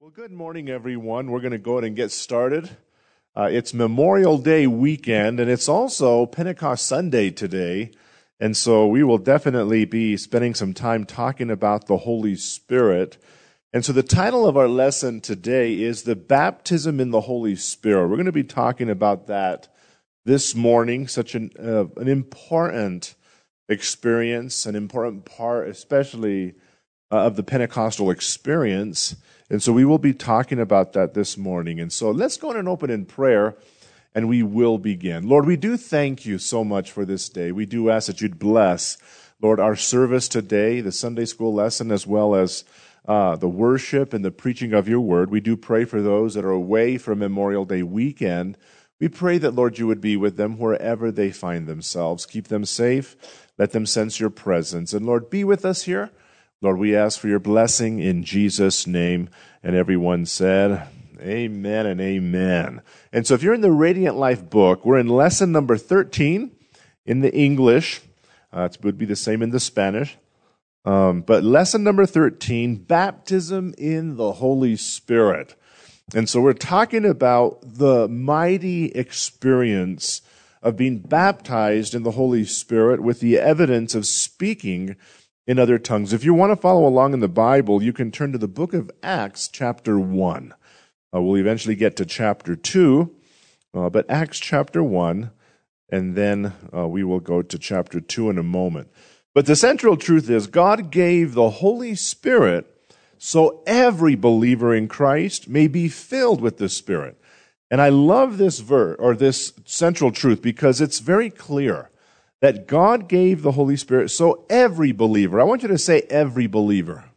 Well, good morning, everyone. We're going to go ahead and get started. It's Memorial Day weekend, and it's also Pentecost Sunday today. And so we will definitely be spending some time talking about the Holy Spirit. And so the title of our lesson today is The Baptism in the Holy Spirit. We're going to be talking about that this morning, such an important experience, an important part, especially of the Pentecostal experience. And so we will be talking about that this morning. And so let's go on and open in prayer, and we will begin. Lord, we do thank you so much for this day. We do ask that you'd bless, Lord, our service today, the Sunday school lesson, as well as the worship and the preaching of your word. We do pray for those that are away from Memorial Day weekend. We pray that, Lord, you would be with them wherever they find themselves. Keep them safe. Let them sense your presence. And Lord, be with us here. Lord, we ask for your blessing in Jesus' name. And everyone said, amen and amen. And so if you're in the Radiant Life book, we're in lesson number 13 in the English. It would be the same in the Spanish. But lesson number 13, baptism in the Holy Spirit. And so we're talking about the mighty experience of being baptized in the Holy Spirit with the evidence of speaking in other tongues. If you want to follow along in the Bible, you can turn to the book of Acts, chapter 1. We'll eventually get to chapter 2, but Acts chapter 1, and then we will go to chapter 2 in a moment. But the central truth is God gave the Holy Spirit so every believer in Christ may be filled with the Spirit. And I love this verse, or this central truth, because it's very clear that God gave the Holy Spirit so every believer, I want you to say every believer,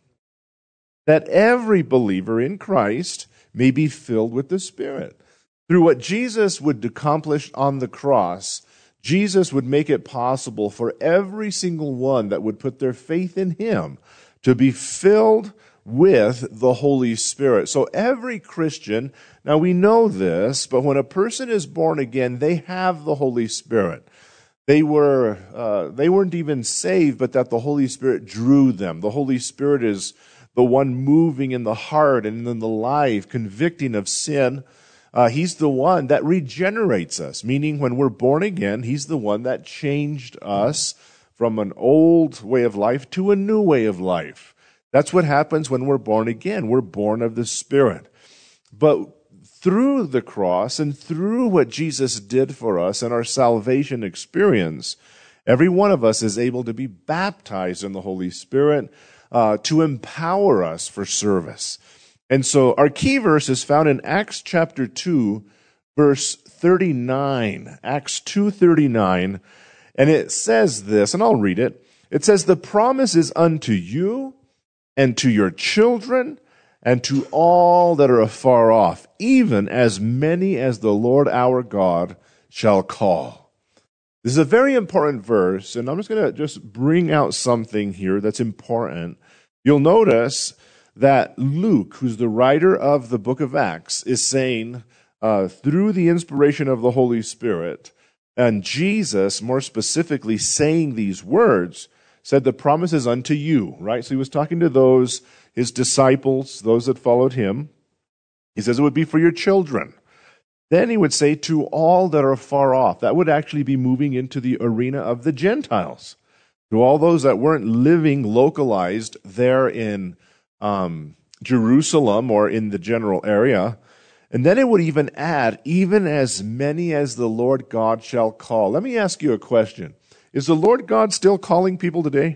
that every believer in Christ may be filled with the Spirit. Through what Jesus would accomplish on the cross, Jesus would make it possible for every single one that would put their faith in him to be filled with the Holy Spirit. So every Christian, now we know this, but when a person is born again, they have the Holy Spirit. They weren't even saved, but that the Holy Spirit drew them. The Holy Spirit is the one moving in the heart and in the life, convicting of sin. He's the one that regenerates us, meaning when we're born again, he's the one that changed us from an old way of life to a new way of life. That's what happens when we're born again. We're born of the Spirit. But through the cross and through what Jesus did for us and our salvation experience, every one of us is able to be baptized in the Holy Spirit to empower us for service. And so our key verse is found in Acts chapter 2, verse 39. Acts 2:39. And it says this, and I'll read it. It says, "The promise is unto you and to your children and to all that are afar off, even as many as the Lord our God shall call." This is a very important verse, and I'm just going to bring out something here that's important. You'll notice that Luke, who's the writer of the book of Acts, is saying, through the inspiration of the Holy Spirit, and Jesus, more specifically, saying these words, said the promise is unto you, right? So he was talking to those, his disciples, those that followed him. He says it would be for your children. Then he would say to all that are far off. That would actually be moving into the arena of the Gentiles. To all those that weren't living localized there in Jerusalem or in the general area. And then it would even add, even as many as the Lord God shall call. Let me ask you a question. Is the Lord God still calling people today?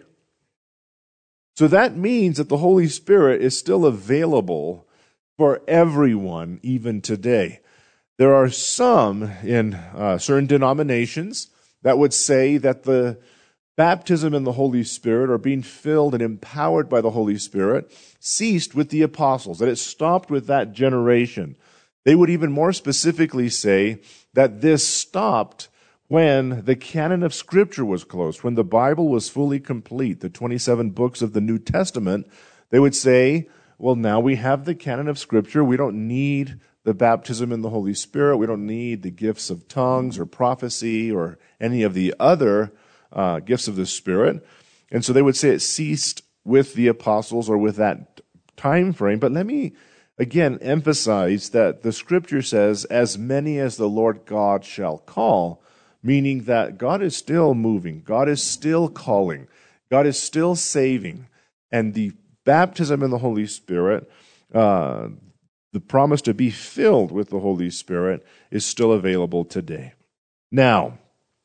So that means that the Holy Spirit is still available for everyone, even today. There are some in certain denominations that would say that the baptism in the Holy Spirit, or being filled and empowered by the Holy Spirit, ceased with the apostles, that it stopped with that generation. They would even more specifically say that this stopped when the canon of Scripture was closed, when the Bible was fully complete, the 27 books of the New Testament. They would say, well, now we have the canon of Scripture. We don't need the baptism in the Holy Spirit. We don't need the gifts of tongues or prophecy or any of the other gifts of the Spirit. And so they would say it ceased with the apostles or with that time frame. But let me again emphasize that the scripture says, as many as the Lord God shall call, meaning that God is still moving, God is still calling, God is still saving. And the baptism in the Holy Spirit, the promise to be filled with the Holy Spirit, is still available today. Now,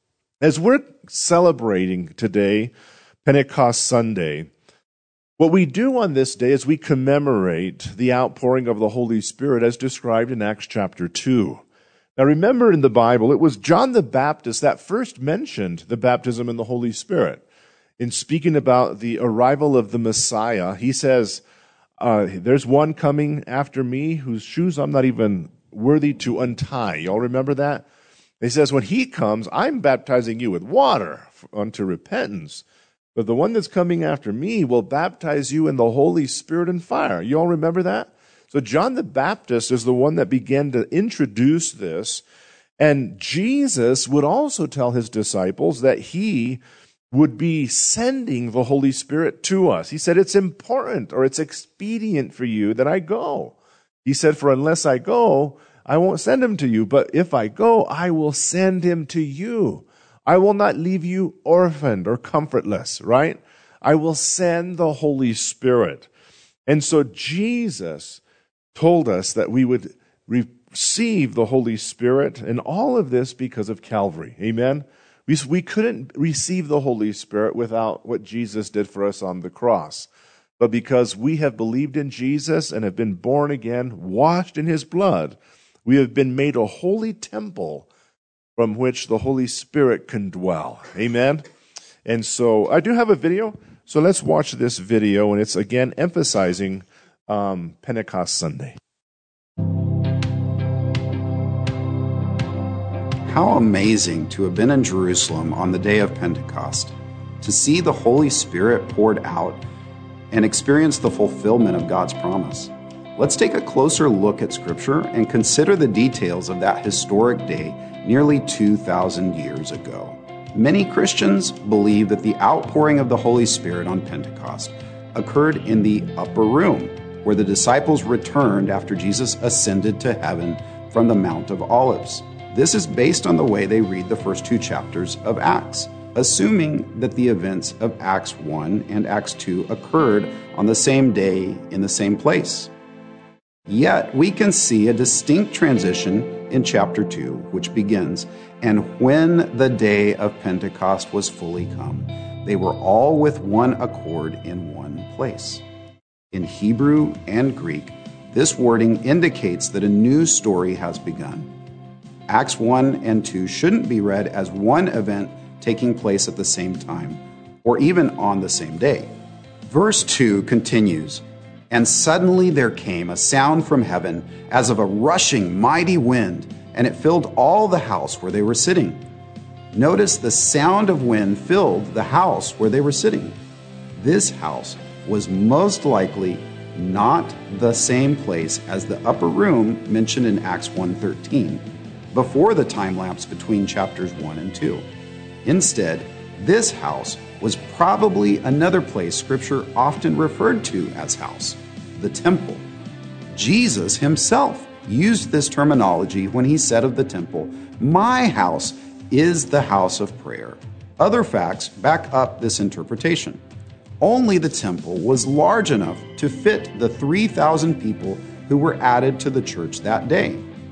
as we're celebrating today, Pentecost Sunday, what we do on this day is we commemorate the outpouring of the Holy Spirit as described in Acts chapter 2. Now remember, in the Bible, it was John the Baptist that first mentioned the baptism in the Holy Spirit. In speaking about the arrival of the Messiah, he says, there's one coming after me whose shoes I'm not even worthy to untie. Y'all remember that? He says, when he comes, I'm baptizing you with water unto repentance. But the one that's coming after me will baptize you in the Holy Spirit and fire. You all remember that? So John the Baptist is the one that began to introduce this. And Jesus would also tell his disciples that he would be sending the Holy Spirit to us. He said, it's important or it's expedient for you that I go. He said, for unless I go, I won't send him to you. But if I go, I will send him to you. I will not leave you orphaned or comfortless, right? I will send the Holy Spirit. And so Jesus told us that we would receive the Holy Spirit, and all of this because of Calvary. Amen? We couldn't receive the Holy Spirit without what Jesus did for us on the cross. But because we have believed in Jesus and have been born again, washed in his blood, we have been made a holy temple from which the Holy Spirit can dwell. Amen? And so I do have a video, so let's watch this video, and it's again emphasizing Pentecost Sunday. How amazing to have been in Jerusalem on the day of Pentecost, to see the Holy Spirit poured out and experience the fulfillment of God's promise. Let's take a closer look at Scripture and consider the details of that historic day nearly 2,000 years ago. Many Christians believe that the outpouring of the Holy Spirit on Pentecost occurred in the upper room, where the disciples returned after Jesus ascended to heaven from the Mount of Olives. This is based on the way they read the first two chapters of Acts, assuming that the events of Acts 1 and Acts 2 occurred on the same day in the same place. Yet we can see a distinct transition in chapter 2, which begins, "And when the day of Pentecost was fully come, they were all with one accord in one place." In Hebrew and Greek, this wording indicates that a new story has begun. Acts 1 and 2 shouldn't be read as one event taking place at the same time, or even on the same day. Verse 2 continues, "And suddenly there came a sound from heaven as of a rushing mighty wind, and it filled all the house where they were sitting." Notice the sound of wind filled the house where they were sitting. This house was most likely not the same place as the upper room mentioned in Acts 1:13, before the time lapse between chapters 1 and 2. Instead, this house was probably another place Scripture often referred to as house, the temple. Jesus himself used this terminology when he said of the temple, "My house is the house of prayer." Other facts back up this interpretation. Only the temple was large enough to fit the 3,000 people who were added to the church that day.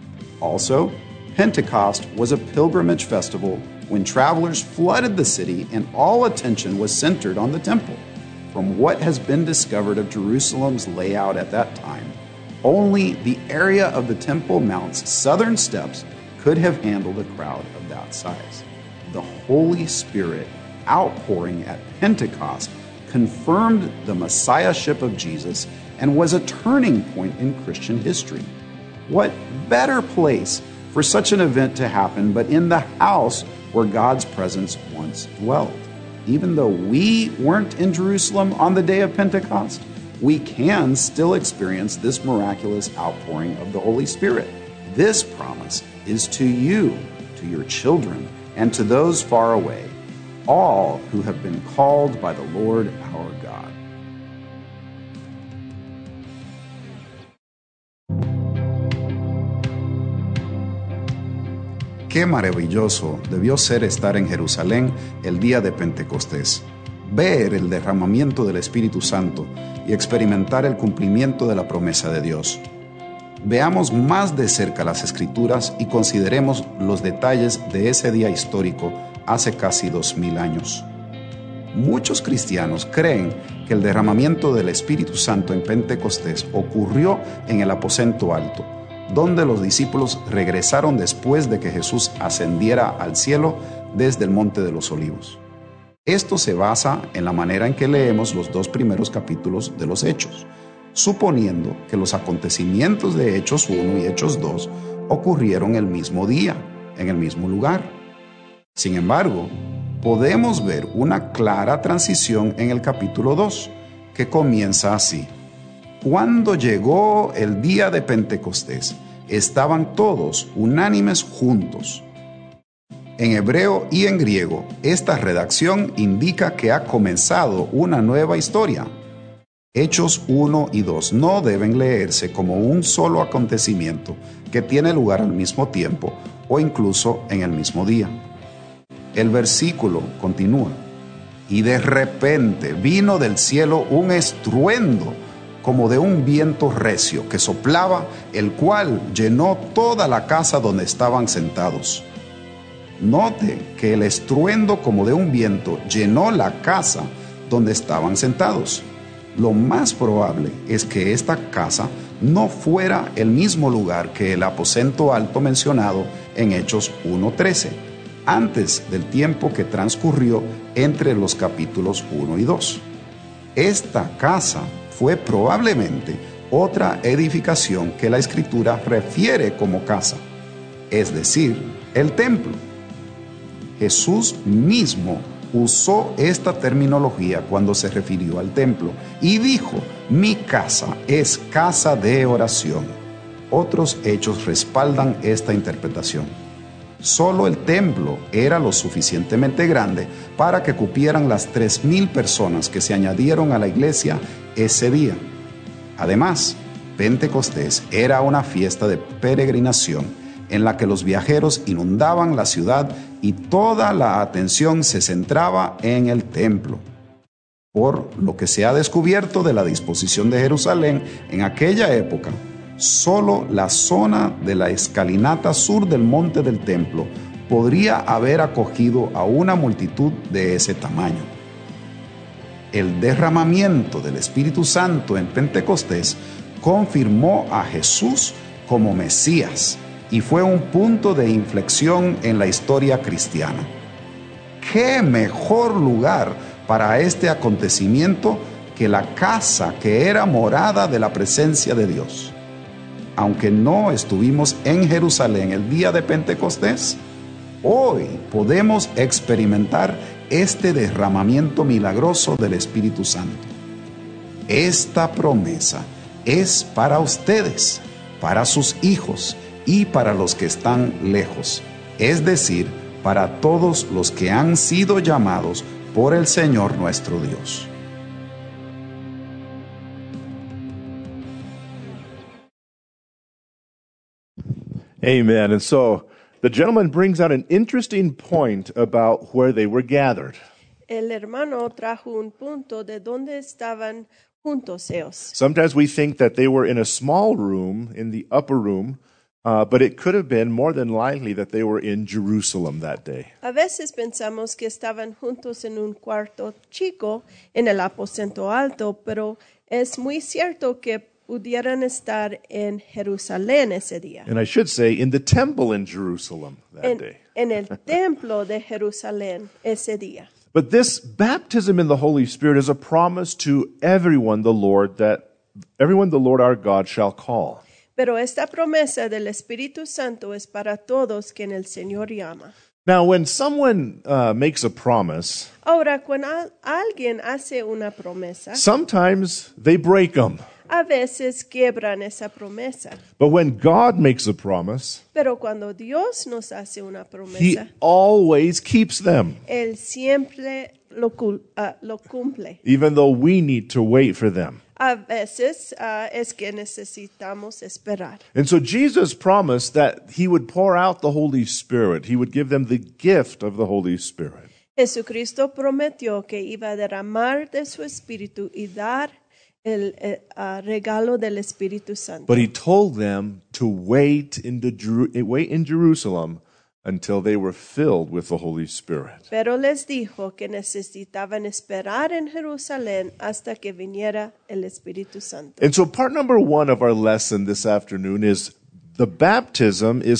Also, Pentecost was a pilgrimage festival when travelers flooded the city and all attention was centered on the temple. From what has been discovered of Jerusalem's layout at that time, only the area of the Temple Mount's southern steps could have handled a crowd of that size. The Holy Spirit outpouring at Pentecost confirmed the messiahship of Jesus and was a turning point in Christian history. What better place for such an event to happen but in the house where God's presence once dwelled? Even though we weren't in Jerusalem on the day of Pentecost, we can still experience this miraculous outpouring of the Holy Spirit. This promise is to you, to your children, and to those far away, all who have been called by the Lord our God. Qué maravilloso debió ser estar en Jerusalén el día de Pentecostés, ver el derramamiento del Espíritu Santo y experimentar el cumplimiento de la promesa de Dios. Veamos más de cerca las Escrituras y consideremos los detalles de ese día histórico hace casi 2000 años. Muchos cristianos creen que el derramamiento del Espíritu Santo en Pentecostés ocurrió en el aposento alto, donde los discípulos regresaron después de que Jesús ascendiera al cielo desde el Monte de los Olivos. Esto se basa en la manera en que leemos los 2 primeros capítulos de los Hechos, suponiendo que los acontecimientos de Hechos 1 y Hechos 2 ocurrieron el mismo día, en el mismo lugar. Sin embargo, podemos ver una clara transición en el capítulo 2, que comienza así. Cuando llegó el día de Pentecostés, estaban todos unánimes juntos. En hebreo y en griego, esta redacción indica que ha comenzado una nueva historia. Hechos 1 y 2 no deben leerse como un solo acontecimiento que tiene lugar al mismo tiempo o incluso en el mismo día. El versículo continúa. Y de repente vino del cielo un estruendo como de un viento recio que soplaba, el cual llenó toda la casa donde estaban sentados. Note que el estruendo como de un viento llenó la casa donde estaban sentados. Lo más probable es que esta casa no fuera el mismo lugar que el aposento alto mencionado en Hechos 1:13, antes del tiempo que transcurrió entre los capítulos 1 y 2. Esta casa fue probablemente otra edificación que la Escritura refiere como casa, es decir, el templo. Jesús mismo usó esta terminología cuando se refirió al templo y dijo: mi casa es casa de oración. Otros hechos respaldan esta interpretación. Solo el templo era lo suficientemente grande para que cupieran las 3,000 personas que se añadieron a la iglesia ese día. Además, Pentecostés era una fiesta de peregrinación en la que los viajeros inundaban la ciudad y toda la atención se centraba en el templo. Por lo que se ha descubierto de la disposición de Jerusalén en aquella época, solo la zona de la escalinata sur del monte del templo podría haber acogido a una multitud de ese tamaño. El derramamiento del Espíritu Santo en Pentecostés confirmó a Jesús como Mesías y fue un punto de inflexión en la historia cristiana. ¿Qué mejor lugar para este acontecimiento que la casa que era morada de la presencia de Dios? Aunque no estuvimos en Jerusalén el día de Pentecostés, hoy podemos experimentar este derramamiento milagroso del Espíritu Santo. Esta promesa es para ustedes, para sus hijos y para los que están lejos, es decir, para todos los que han sido llamados por el Señor nuestro Dios. Amen. And so the gentleman brings out an interesting point about where they were gathered. El hermano trajo un punto de dónde estaban juntos ellos. Sometimes we think that they were in a small room, in the upper room, but it could have been more than likely that they were in Jerusalem that day. A veces pensamos que estaban juntos en un cuarto chico en el aposento alto, pero es muy cierto que pudieran estar en Jerusalén ese día. And I should say, in the temple in Jerusalem that day. En el templo de Jerusalén ese día. But this baptism in the Holy Spirit is a promise to everyone the Lord our God shall call. Pero esta promesa del Espíritu Santo es para todos quien el Señor llama. Now, when someone makes a promise, Ahora, cuando alguien hace una promesa, sometimes they break them. a veces quiebran esa promesa. But when God makes a promise, Pero cuando Dios nos hace una He promesa, always keeps them, Él siempre lo cumple. even though we need to wait for them. A veces es que necesitamos esperar. And so Jesus promised that he would pour out the Holy Spirit. He would give them the gift of the Holy Spirit. Jesucristo prometió que iba a derramar de su espíritu y dar el regalo del Espíritu Santo. But he told them to wait in Jerusalem until they were filled with the Holy Spirit. Pero les dijo que necesitaban esperar en Jerusalén hasta que viniera el Espíritu Santo. And so part number 1 of our lesson this afternoon is the baptism in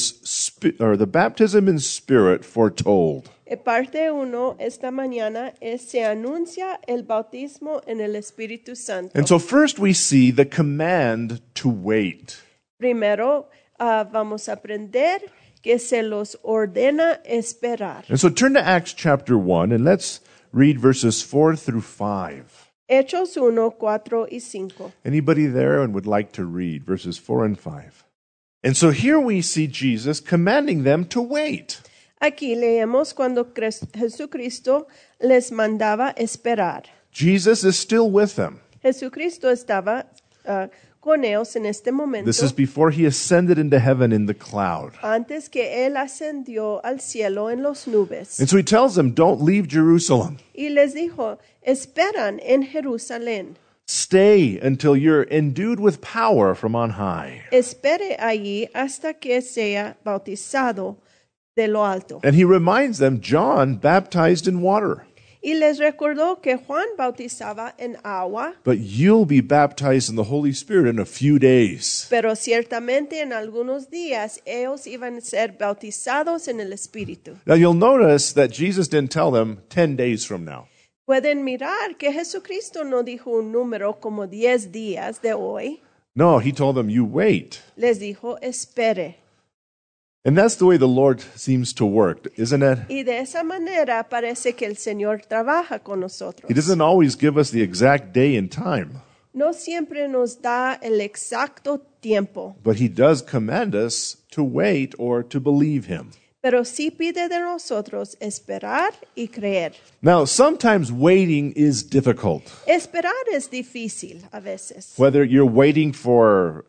spirit foretold. Parte 1 esta mañana se anuncia el bautismo en el Espíritu Santo. And so first we see the command to wait. Primero vamos a aprender que se los ordena esperar. And so turn to Acts chapter 1 and let's read verses 4 through 5. Hechos 1, 4 y 5. Anybody there and would like to read verses 4 and 5? And so here we see Jesus commanding them to wait. Aquí leemos cuando Jesucristo les mandaba esperar. Jesus is still with them. Jesucristo estaba con ellos en este momento. This is before he ascended into heaven in the cloud. Antes que él ascendió al cielo en las nubes. And so he tells them, don't leave Jerusalem. Y les dijo, esperan en Jerusalén. Stay until you're endued with power from on high. Espere allí hasta que sea bautizado de lo alto. And he reminds them, John baptized in water, Y les recordó que Juan bautizaba en agua, but you'll be baptized in the Holy Spirit in a few days. pero ciertamente en algunos días ellos iban a ser bautizados en el Espíritu. Now you'll notice that Jesus didn't tell them 10 days from now. Pueden mirar que Jesucristo no dijo un número como 10 días de hoy. No, he told them, you wait. Les dijo, espere. And that's the way the Lord seems to work, isn't it? Y de esa manera parece que el Señor trabaja con nosotros. He doesn't always give us the exact day and time, No siempre nos da el exacto tiempo, but he does command us to wait or to believe him. pero sí pide de nosotros esperar y creer. Now, sometimes waiting is difficult. Esperar es difícil a veces. Whether you're waiting for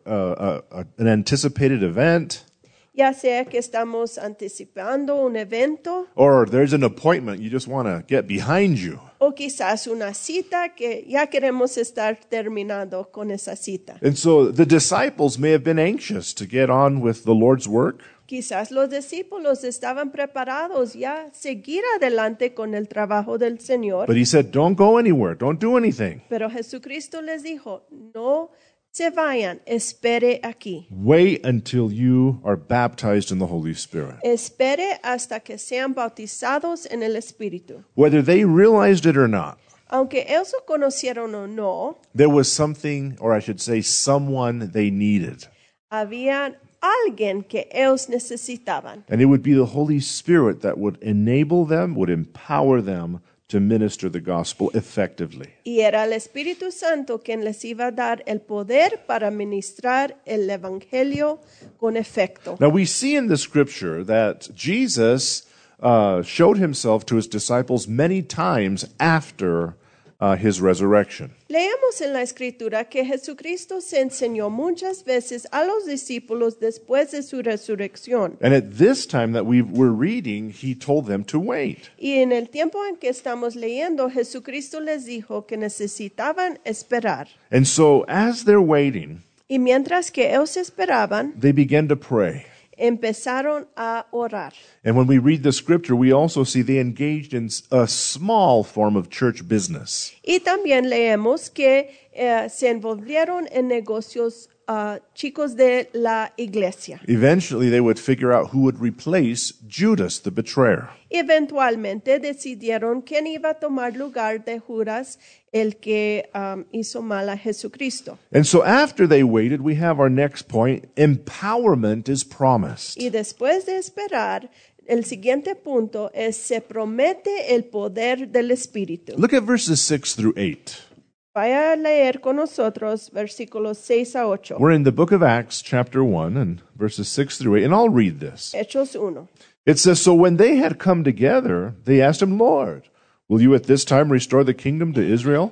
an anticipated event, Ya sea que estamos anticipando un evento or there's an appointment you just want to get behind you. o quizás una cita que ya queremos estar terminando con esa cita. And so the disciples may have been anxious to get on with the Lord's work, Quizás los discípulos estaban preparados ya seguir adelante con el trabajo del Señor, but he said, don't go anywhere, don't do anything. pero Jesucristo les dijo, no se vayan, espere aquí. Wait until you are baptized in the Holy Spirit. Espere hasta que sean bautizados en el Espíritu. Whether they realized it or not, Aunque ellos lo conocieron o no, there was something, or I should say, someone they needed. había alguien que ellos necesitaban. And it would be the Holy Spirit that would enable them, would empower them to minister the gospel effectively. Y era el Espíritu Santo quien les iba a dar el poder para ministrar el Evangelio con efecto. Now we see in the scripture that Jesus showed himself to his disciples many times after his resurrection. Leemos en la Escritura que Jesucristo se enseñó muchas veces a los discípulos después de su resurrección. And at this time that we were reading, he told them to wait. Y en el tiempo en que estamos leyendo, Jesucristo les dijo que necesitaban esperar. And so as they're waiting, Y mientras que ellos esperaban, they began to pray. empezaron a orar. And when we read the scripture, we also see they engaged in a small form of church business. Y también leemos que se envolvieron en negocios chicos de la iglesia. Eventually, they would figure out who would replace Judas, the betrayer. Eventualmente decidieron quién iba a tomar lugar de Judas, el que hizo mal a Jesucristo. And so after they waited, we have our next point. Empowerment is promised. Y después de esperar, el siguiente punto es se promete el poder del Espíritu. Look at verses 6 through 8. Vaya a leer con nosotros versículos 6 a 8. We're in the book of Acts, chapter 1, and verses 6 through 8, and I'll read this. Hechos 1. It says, So when they had come together, they asked him, Lord, will you at this time restore the kingdom to Israel?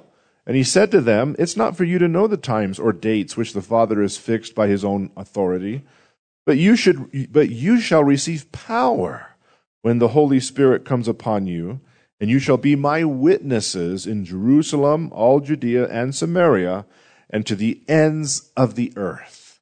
And he said to them, "It's not for you to know the times or dates which the Father has fixed by his own authority, but you shall receive power when the Holy Spirit comes upon you, and you shall be my witnesses in Jerusalem, all Judea and Samaria, and to the ends of the earth."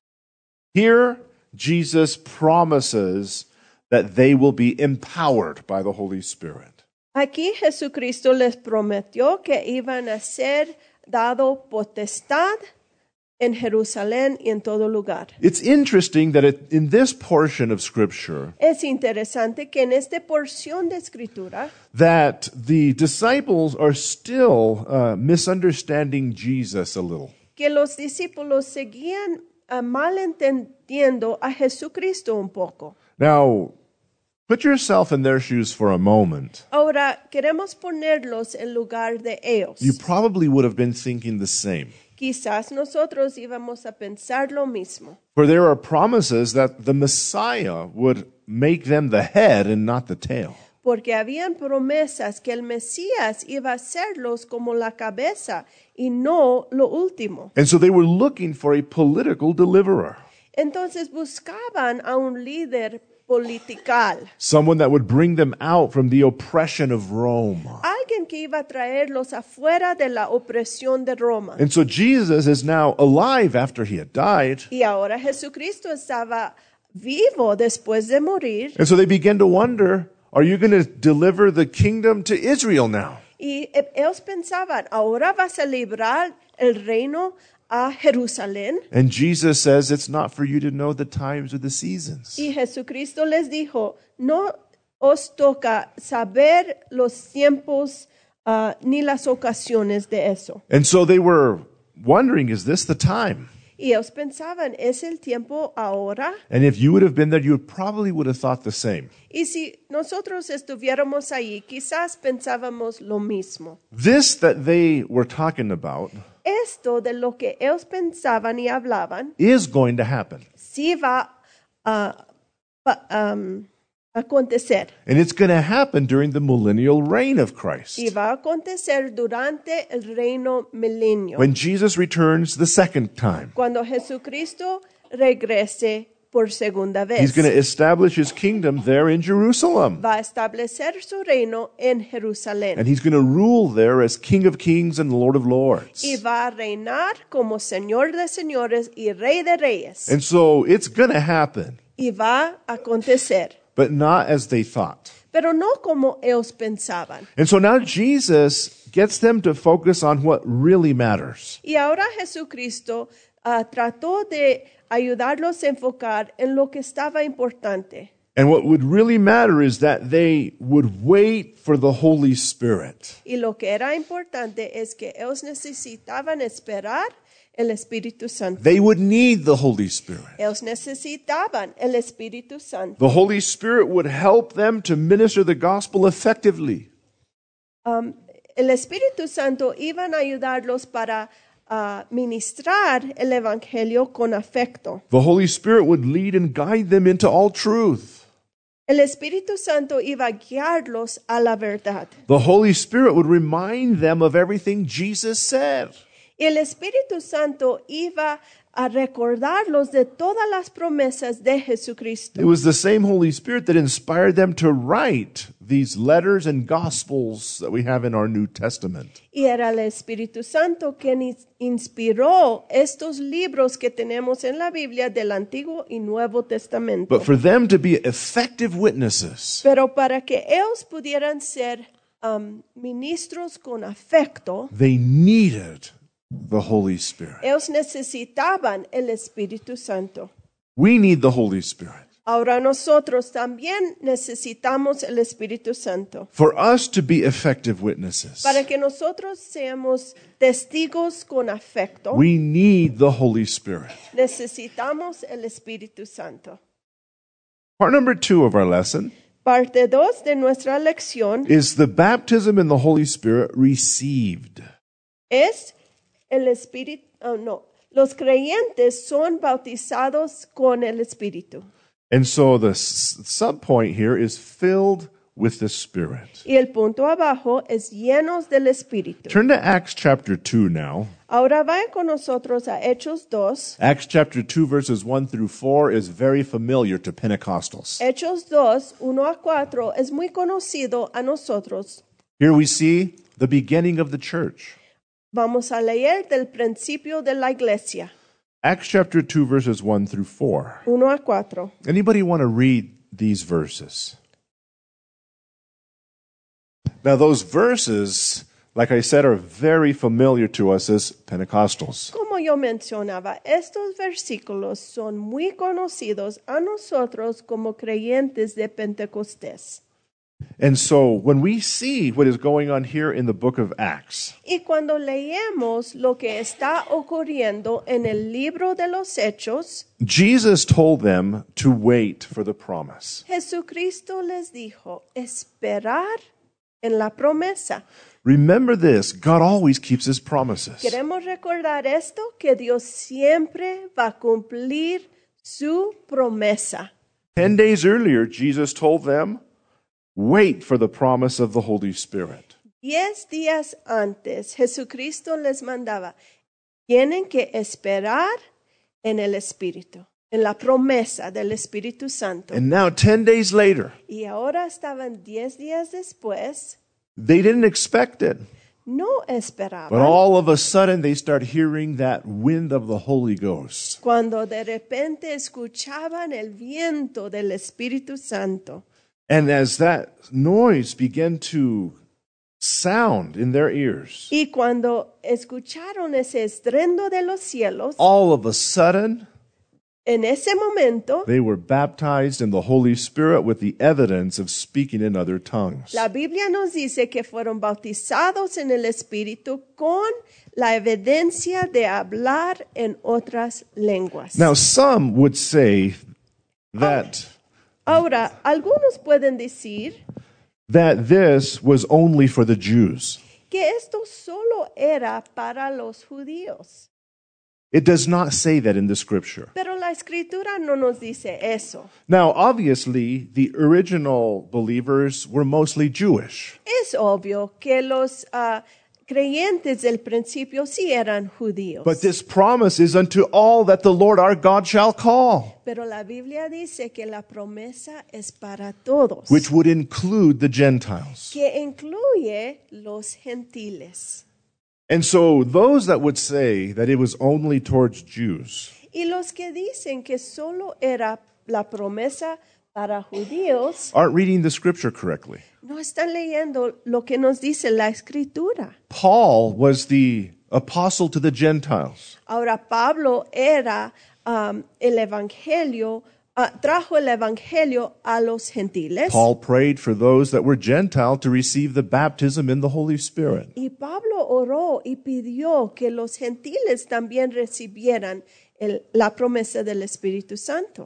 Here, Jesus promises that they will be empowered by the Holy Spirit. Aquí Jesucristo les prometió que iban a ser dado potestad en Jerusalén y en todo lugar. It's interesting that in this portion of Scripture, Es interesante que en esta porción de Escritura that the disciples are still misunderstanding Jesus a little. que los discípulos seguían malentendiendo a Jesucristo un poco. Now, put yourself in their shoes for a moment. Ahora queremos ponerlos en lugar de ellos. You probably would have been thinking the same. Quizás nosotros íbamos a pensar lo mismo, For there are promises that the Messiah would make them the head and not the tail. porque habían promesas que el Mesías iba a hacerlos como la cabeza y no lo último. And so they were looking for a political deliverer, Entonces buscaban a un líder political, someone that would bring them out from the oppression of Rome. alguien que iba a traerlos afuera de la opresión de Roma. And so Jesus is now alive after he had died. Y ahora Jesucristo estaba vivo después de morir. And so they began to wonder, are you going to deliver the kingdom to Israel now? Y ellos pensaban, ahora vas a librar el reino a Jerusalén. And Jesus says it's not for you to know the times or the seasons. Y Jesucristo les dijo, no os toca saber los tiempos ni las ocasiones de eso. And so they were wondering, is this the time? Y ellos pensaban, ¿es el tiempo ahora? And if you would have been there, you probably would have thought the same. Y si nosotros estuviéramos ahí, quizás pensábamos lo mismo. This that they were talking about Esto de lo que ellos pensaban y hablaban, is going to happen. sí va a acontecer. And it's going to happen during the millennial reign of Christ, Y va a acontecer durante el reino milenio. when Jesus returns the second time. Cuando Jesucristo regrese por segunda vez. He's going to establish his kingdom there in Jerusalem. Va a establecer su reino en Jerusalén. And he's going to rule there as King of Kings and Lord of Lords. Y va a reinar como Señor de señores y Rey de reyes. And so it's going to happen, Y va a acontecer. but not as they thought. Pero no como ellos pensaban. And so now Jesus gets them to focus on what really matters. Y ahora Jesucristo trató de ayudarlos a enfocar en lo que estaba importante. And what would really matter is that they would wait for the Holy Spirit. Y lo que era importante es que ellos necesitaban esperar el Espíritu Santo. They would need the Holy Spirit. Ellos necesitaban el Espíritu Santo. The Holy Spirit would help them to minister the gospel effectively. El Espíritu Santo iban a ayudarlos para ministrar el Evangelio con afecto. The Holy Spirit would lead and guide them into all truth. El Espíritu Santo iba a guiarlos a la verdad. The Holy Spirit would remind them of everything Jesus said. Y el Espíritu Santo iba a recordarlos de todas las promesas de Jesucristo. It was the same Holy Spirit that inspired them to write these letters and gospels that we have in our New Testament. Y era el Espíritu Santo quien inspiró estos libros que tenemos en la Biblia del Antiguo y Nuevo Testamento. But for them to be effective witnesses, Pero para que ellos pudieran ser ministros con afecto, they needed the Holy Spirit. ellos necesitaban el Espíritu Santo. We need the Holy Spirit. Ahora nosotros también necesitamos el Espíritu Santo. For us to be effective witnesses, Para que nosotros seamos testigos con afecto, we need the Holy Spirit. necesitamos el Espíritu Santo. Part number 2 of our lesson Parte 2 de nuestra lección is the baptism in the Holy Spirit received. es el Espíritu, los creyentes son bautizados con el Espíritu. And so the subpoint here is filled with the Spirit. Y el punto abajo es llenos del Espíritu. Turn to Acts chapter 2 now. Ahora vayan con nosotros a Hechos 2. Acts chapter 2 verses 1 through 4 is very familiar to Pentecostals. Hechos 2, 1 a 4 es muy conocido a nosotros. Here we see the beginning of the church. Vamos a leer del principio de la iglesia. Acts chapter 2 verses 1 through 4. 1 a 4. Anybody want to read these verses? Now those verses, like I said, are very familiar to us as Pentecostals. Como yo mencionaba, estos versículos son muy conocidos a nosotros como creyentes de Pentecostés. And so when we see what is going on here in the book of Acts, Y cuando leemos lo que está ocurriendo en el libro de los Hechos, Jesus told them to wait for the promise. Jesucristo les dijo, esperar en la promesa. Remember this, God always keeps his promises. Queremos recordar esto, que Dios siempre va a cumplir su promesa. 10 days earlier, Jesus told them, wait for the promise of the Holy Spirit. 10 días antes, Jesucristo les mandaba, tienen que esperar en el Espíritu, en la promesa del Espíritu Santo. And now 10 days later, Y ahora estaban 10 días después, they didn't expect it. no But esperaban. all of a sudden, they start hearing that wind of the Holy Ghost. Cuando de repente escuchaban el viento del Espíritu Santo. And as that noise began to sound in their ears, Y cuando escucharon ese estruendo de los cielos, all of a sudden, en ese momento, they were baptized in the Holy Spirit with the evidence of speaking in other tongues. la Biblia nos dice que fueron bautizados en el Espíritu con la evidencia de hablar en otras lenguas. Now, some would say that Ahora, algunos pueden decir this was only for the Jews. que esto solo era para los judíos. It does not say that in the scripture. Pero la Escritura no nos dice eso. Now, obviously, the original believers were mostly Jewish. Es obvio que los creyentes del principio sí eran judíos. But this promise is unto all that the Lord our God shall call, Pero la Biblia dice que la promesa es para todos, which would include the Gentiles. que incluye los gentiles. And so those that would say that it was only towards Jews Y los que dicen que solo era la promesa para judíos, aren't reading the scripture correctly. no están leyendo lo que nos dice la Escritura. Paul was the apostle to the Gentiles. Ahora Pablo era el evangelio, trajo el evangelio a los gentiles. Paul prayed for those that were Gentile to receive the baptism in the Holy Spirit. Y Pablo oró y pidió que los gentiles también recibieran la promesa del Espíritu Santo.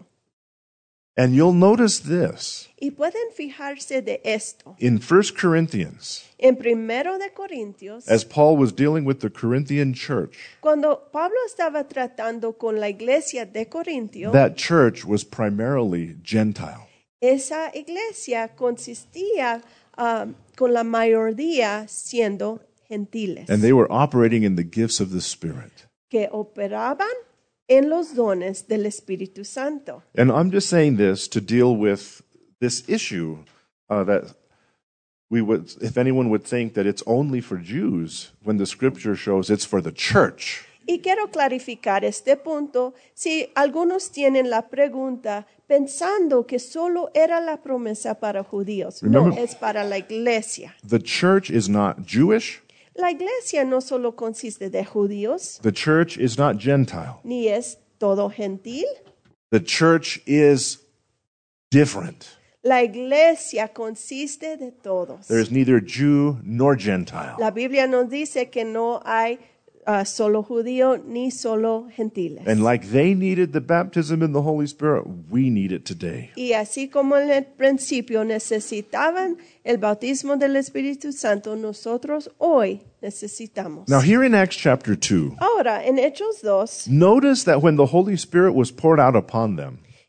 And you'll notice this Y pueden fijarse de esto. in 1 Corinthians, En 1 de Corintios, as Paul was dealing with the Corinthian church. cuando Pablo estaba tratando con la iglesia de Corintio, That church was primarily Gentile. esa iglesia consistía con la mayoría siendo gentiles, And they were operating in the gifts of the Spirit. que operaban en los dones del Espíritu Santo. And I'm just saying this to deal with this issue that we would, if anyone would think that it's only for Jews, when the scripture shows it's for the church. Y quiero clarificar este punto. Si algunos tienen la pregunta pensando que solo era la promesa para judíos, no, Remember- es para la iglesia. The church is not Jewish. La iglesia no solo consiste de judíos, The church is not Gentile. ni es todo gentil. The church is different. La iglesia consiste de todos. There is neither Jew nor Gentile. La Biblia nos dice que no hay solo judío ni solo gentiles. And like they needed the baptism in the Holy Spirit, we need it today. Y así como en el principio necesitaban el bautismo del Espíritu Santo, nosotros hoy necesitamos. Now, here in Acts chapter 2, Ahora, en Hechos 2, notice that when the Holy Spirit was poured out upon them,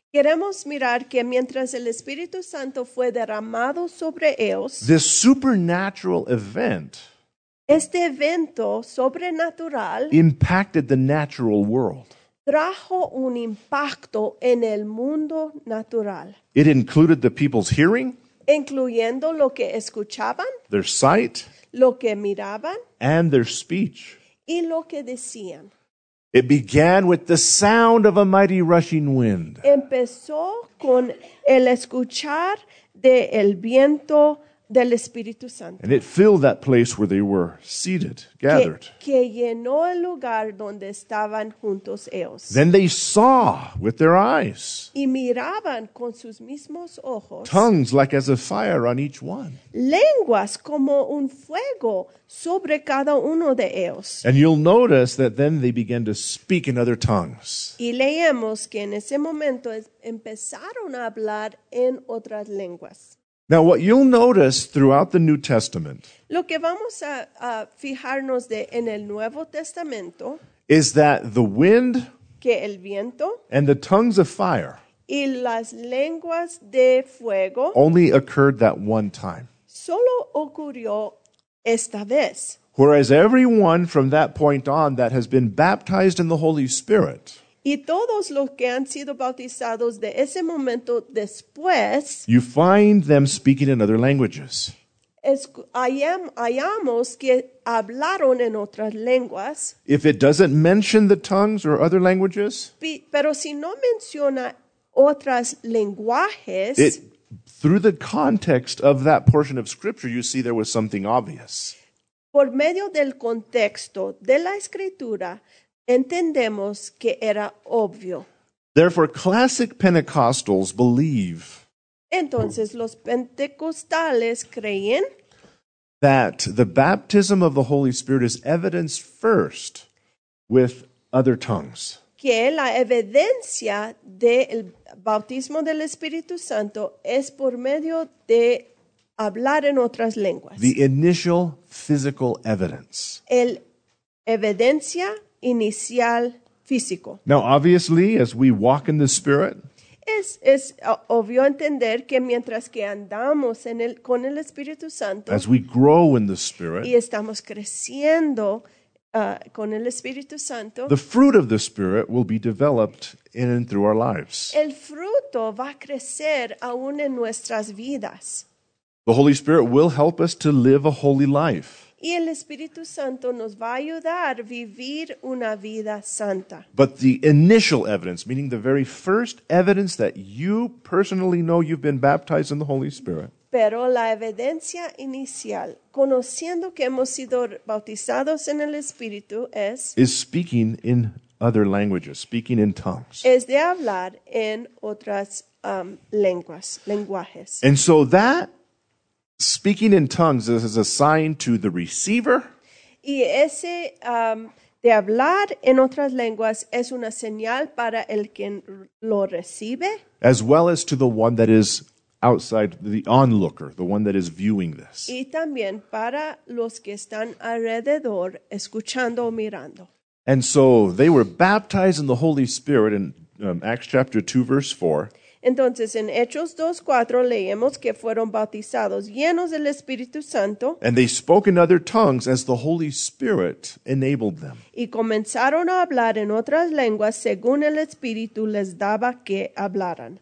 Queremos mirar que mientras el Espíritu Santo fue derramado sobre ellos, this supernatural event este evento sobrenatural impacted the natural world. trajo un impacto en el mundo natural, It included the people's hearing, incluyendo lo que escuchaban, their sight, lo que miraban and their speech. y lo que decían. It began with the sound of a mighty rushing wind. Empezó con el escuchar del viento del Espíritu Santo, And it filled that place where they were seated, gathered. que llenó el lugar donde estaban juntos ellos. Then they saw with their eyes Y miraban con sus mismos ojos tongues like as of fire on each one. lenguas como un fuego sobre cada uno de ellos. And you'll notice that then they began to speak in other tongues. Y leemos que en ese momento empezaron a hablar en otras lenguas. Now, what you'll notice throughout the New Testament Lo que vamos a fijarnos en el Nuevo Testamento, is that the wind que el viento and the tongues of fire y las lenguas de fuego only occurred that one time. solo ocurrió esta vez. Whereas everyone from that point on that has been baptized in the Holy Spirit, Y todos los que han sido bautizados de ese momento después, you find them speaking in other languages. hallamos que hablaron en otras lenguas, If it doesn't mention the tongues or other languages, pero si no menciona otros lenguajes, through the context of that portion of Scripture, you see there was something obvious. por medio del contexto de la escritura, entendemos que era obvio. Therefore, classic Pentecostals believe Entonces los pentecostales creen that the baptism of the Holy Spirit is evidenced first with other tongues. que la evidencia del bautismo del Espíritu Santo es por medio de hablar en otras lenguas. The initial physical evidence. El evidencia inicial físico. Now, obviously, as we walk in the Spirit, Es obvio entender que mientras que andamos con el Espíritu Santo as we grow in the Spirit, y estamos creciendo con el Espíritu Santo, the fruit of the Spirit will be developed in and through our lives. el fruto va a crecer aún en nuestras vidas. The Holy Spirit will help us to live a holy life. Y el Espíritu Santo nos va a ayudar a vivir una vida santa. But the initial evidence, meaning the very first evidence that you personally know you've been baptized in the Holy Spirit, Pero la evidencia inicial, conociendo que hemos sido bautizados en el Espíritu, is speaking in other languages, speaking in tongues. es de hablar en otras lenguajes. And so that speaking in tongues is a sign to the receiver Y ese de hablar en otras lenguas es una señal para el quien lo recibe as well as to the one that is outside, the onlooker, the one that is viewing this. y también para los que están alrededor escuchando o mirando. And so they were baptized in the Holy Spirit in Acts chapter 2, verse 4. Entonces, en Hechos 2:4 leemos que fueron bautizados llenos del Espíritu Santo And they spoke in other tongues as the Holy Spirit enabled them. y comenzaron a hablar en otras lenguas según el Espíritu les daba que hablaran.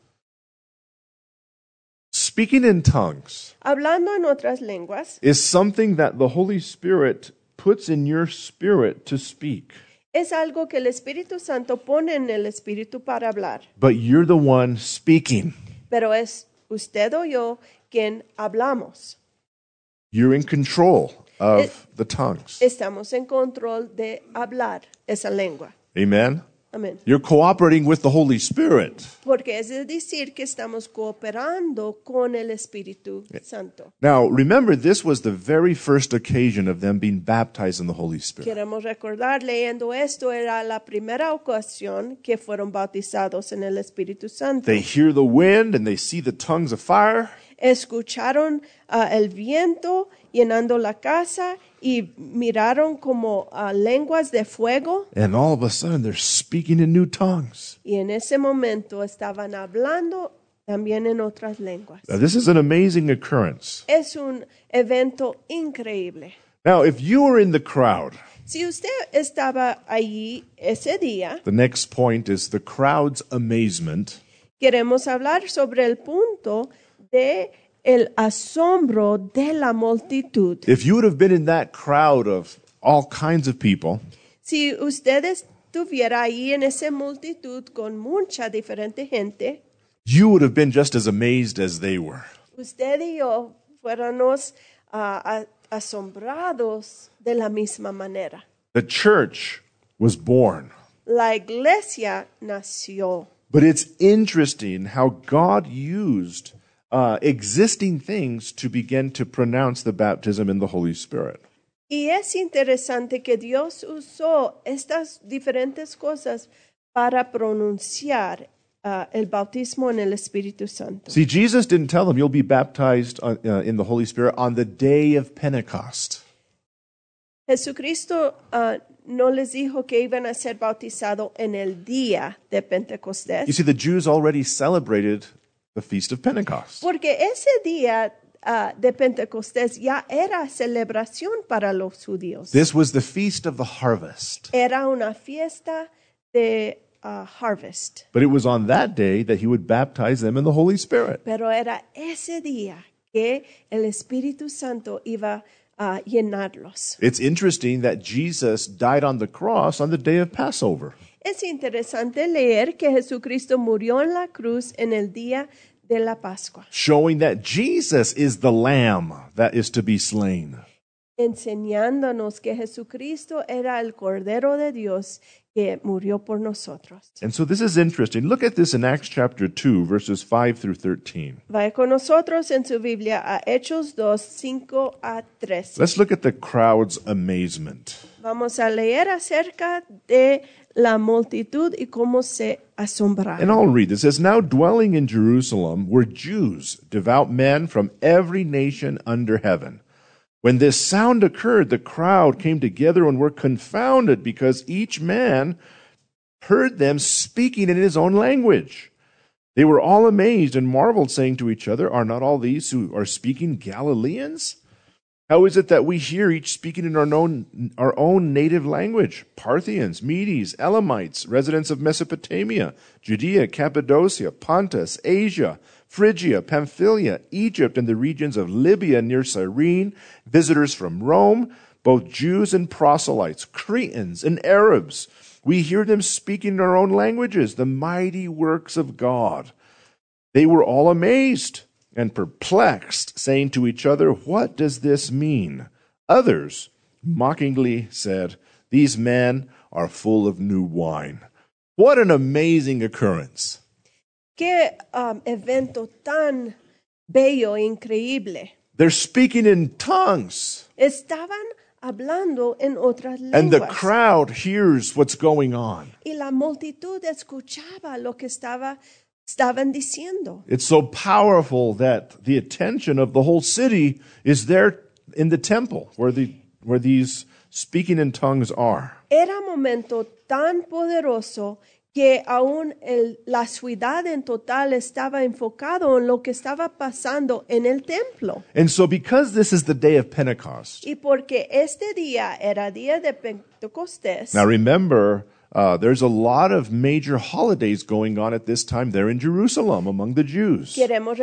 Speaking in tongues Hablando en otras lenguas is something that the Holy Spirit puts in your spirit to speak. es algo que el Espíritu Santo pone en el Espíritu para hablar, But you're the one speaking. pero es usted o yo quien hablamos. You're in control of the tongues. Estamos en control de hablar esa lengua. Amen? Amén. You're cooperating with the Holy Spirit. Porque es decir que estamos cooperando con el Espíritu Santo. Now, remember, this was the very first occasion of them being baptized in the Holy Spirit. Queremos recordar, leyendo esto, era la primera ocasión que fueron bautizados en el Espíritu Santo. They hear the wind and they see the tongues of fire. escucharon el viento llenando la casa y miraron como lenguas de fuego. And all of a sudden, they're speaking in new tongues. Y en ese momento estaban hablando también en otras lenguas. Now, this is an amazing occurrence. Es un evento increíble. Now, if you were in the crowd, Si usted estaba allí ese día, the next point is the crowd's amazement. queremos hablar sobre el punto de el asombro de la multitud. If you would have been in that crowd of all kinds of people, Si usted estuviera ahí en esa multitud con mucha diferente gente, you would have been just as amazed as they were. usted y yo fuéramos asombrados de la misma manera. The church was born. La iglesia nació. But it's interesting how God used existing things to begin to pronounce the baptism in the Holy Spirit. Y es interesante que Dios usó estas diferentes cosas para pronunciar el bautismo en el Espíritu Santo. See, Jesus didn't tell them you'll be baptized in the Holy Spirit on the day of Pentecost. Jesucristo no les dijo que iban a ser bautizados en el día de You Pentecostés, see, the Jews already celebrated the Feast of Pentecost. porque ese día de Pentecostés ya era celebración para los judíos. This was the Feast of the Harvest. Era una fiesta de harvest, But it was on that day that he would baptize them in the Holy Spirit. pero era ese día que el Espíritu Santo iba a llenarlos. It's interesting that Jesus died on the cross on the day of Passover. Es interesante leer que Jesucristo murió en la cruz en el día de la Pascua, Showing that Jesus is the lamb that is to be slain. enseñándonos que Jesucristo era el Cordero de Dios que murió por nosotros. And so this is interesting. Look at this in Acts chapter 2, verses 5 through 13. Vaya con nosotros en su Biblia a Hechos 2, 5 a 13. Let's look at the crowd's amazement. Vamos a leer acerca de la multitud y cómo se And asombraron. I'll read. It says, Now dwelling in Jerusalem were Jews, devout men from every nation under heaven. When this sound occurred, the crowd came together and were confounded because each man heard them speaking in his own language. They were all amazed and marveled, saying to each other, Are not all these who are speaking Galileans? How is it that we hear each speaking in our own native language? Parthians, Medes, Elamites, residents of Mesopotamia, Judea, Cappadocia, Pontus, Asia, Phrygia, Pamphylia, Egypt, and the regions of Libya near Cyrene, visitors from Rome, both Jews and proselytes, Cretans and Arabs. We hear them speaking in our own languages, the mighty works of God. They were all amazed and perplexed, saying to each other, What does this mean? Others mockingly said, These men are full of new wine. What an amazing occurrence. Qué evento tan bello, increíble. They're speaking in tongues, Estaban hablando en otras and the lenguas. crowd hears what's going on. Y la multitud escuchaba lo que estaban diciendo. It's so powerful that the attention of the whole city is there in the temple where these speaking in tongues are. Era momento tan poderoso que aún la ciudad en total estaba enfocado en lo que estaba pasando en el templo. And so because this is the day of Pentecost, Y porque este día era día de Pentecostés, now remember, there's a lot of major holidays going on at this time there in Jerusalem among the Jews. queremos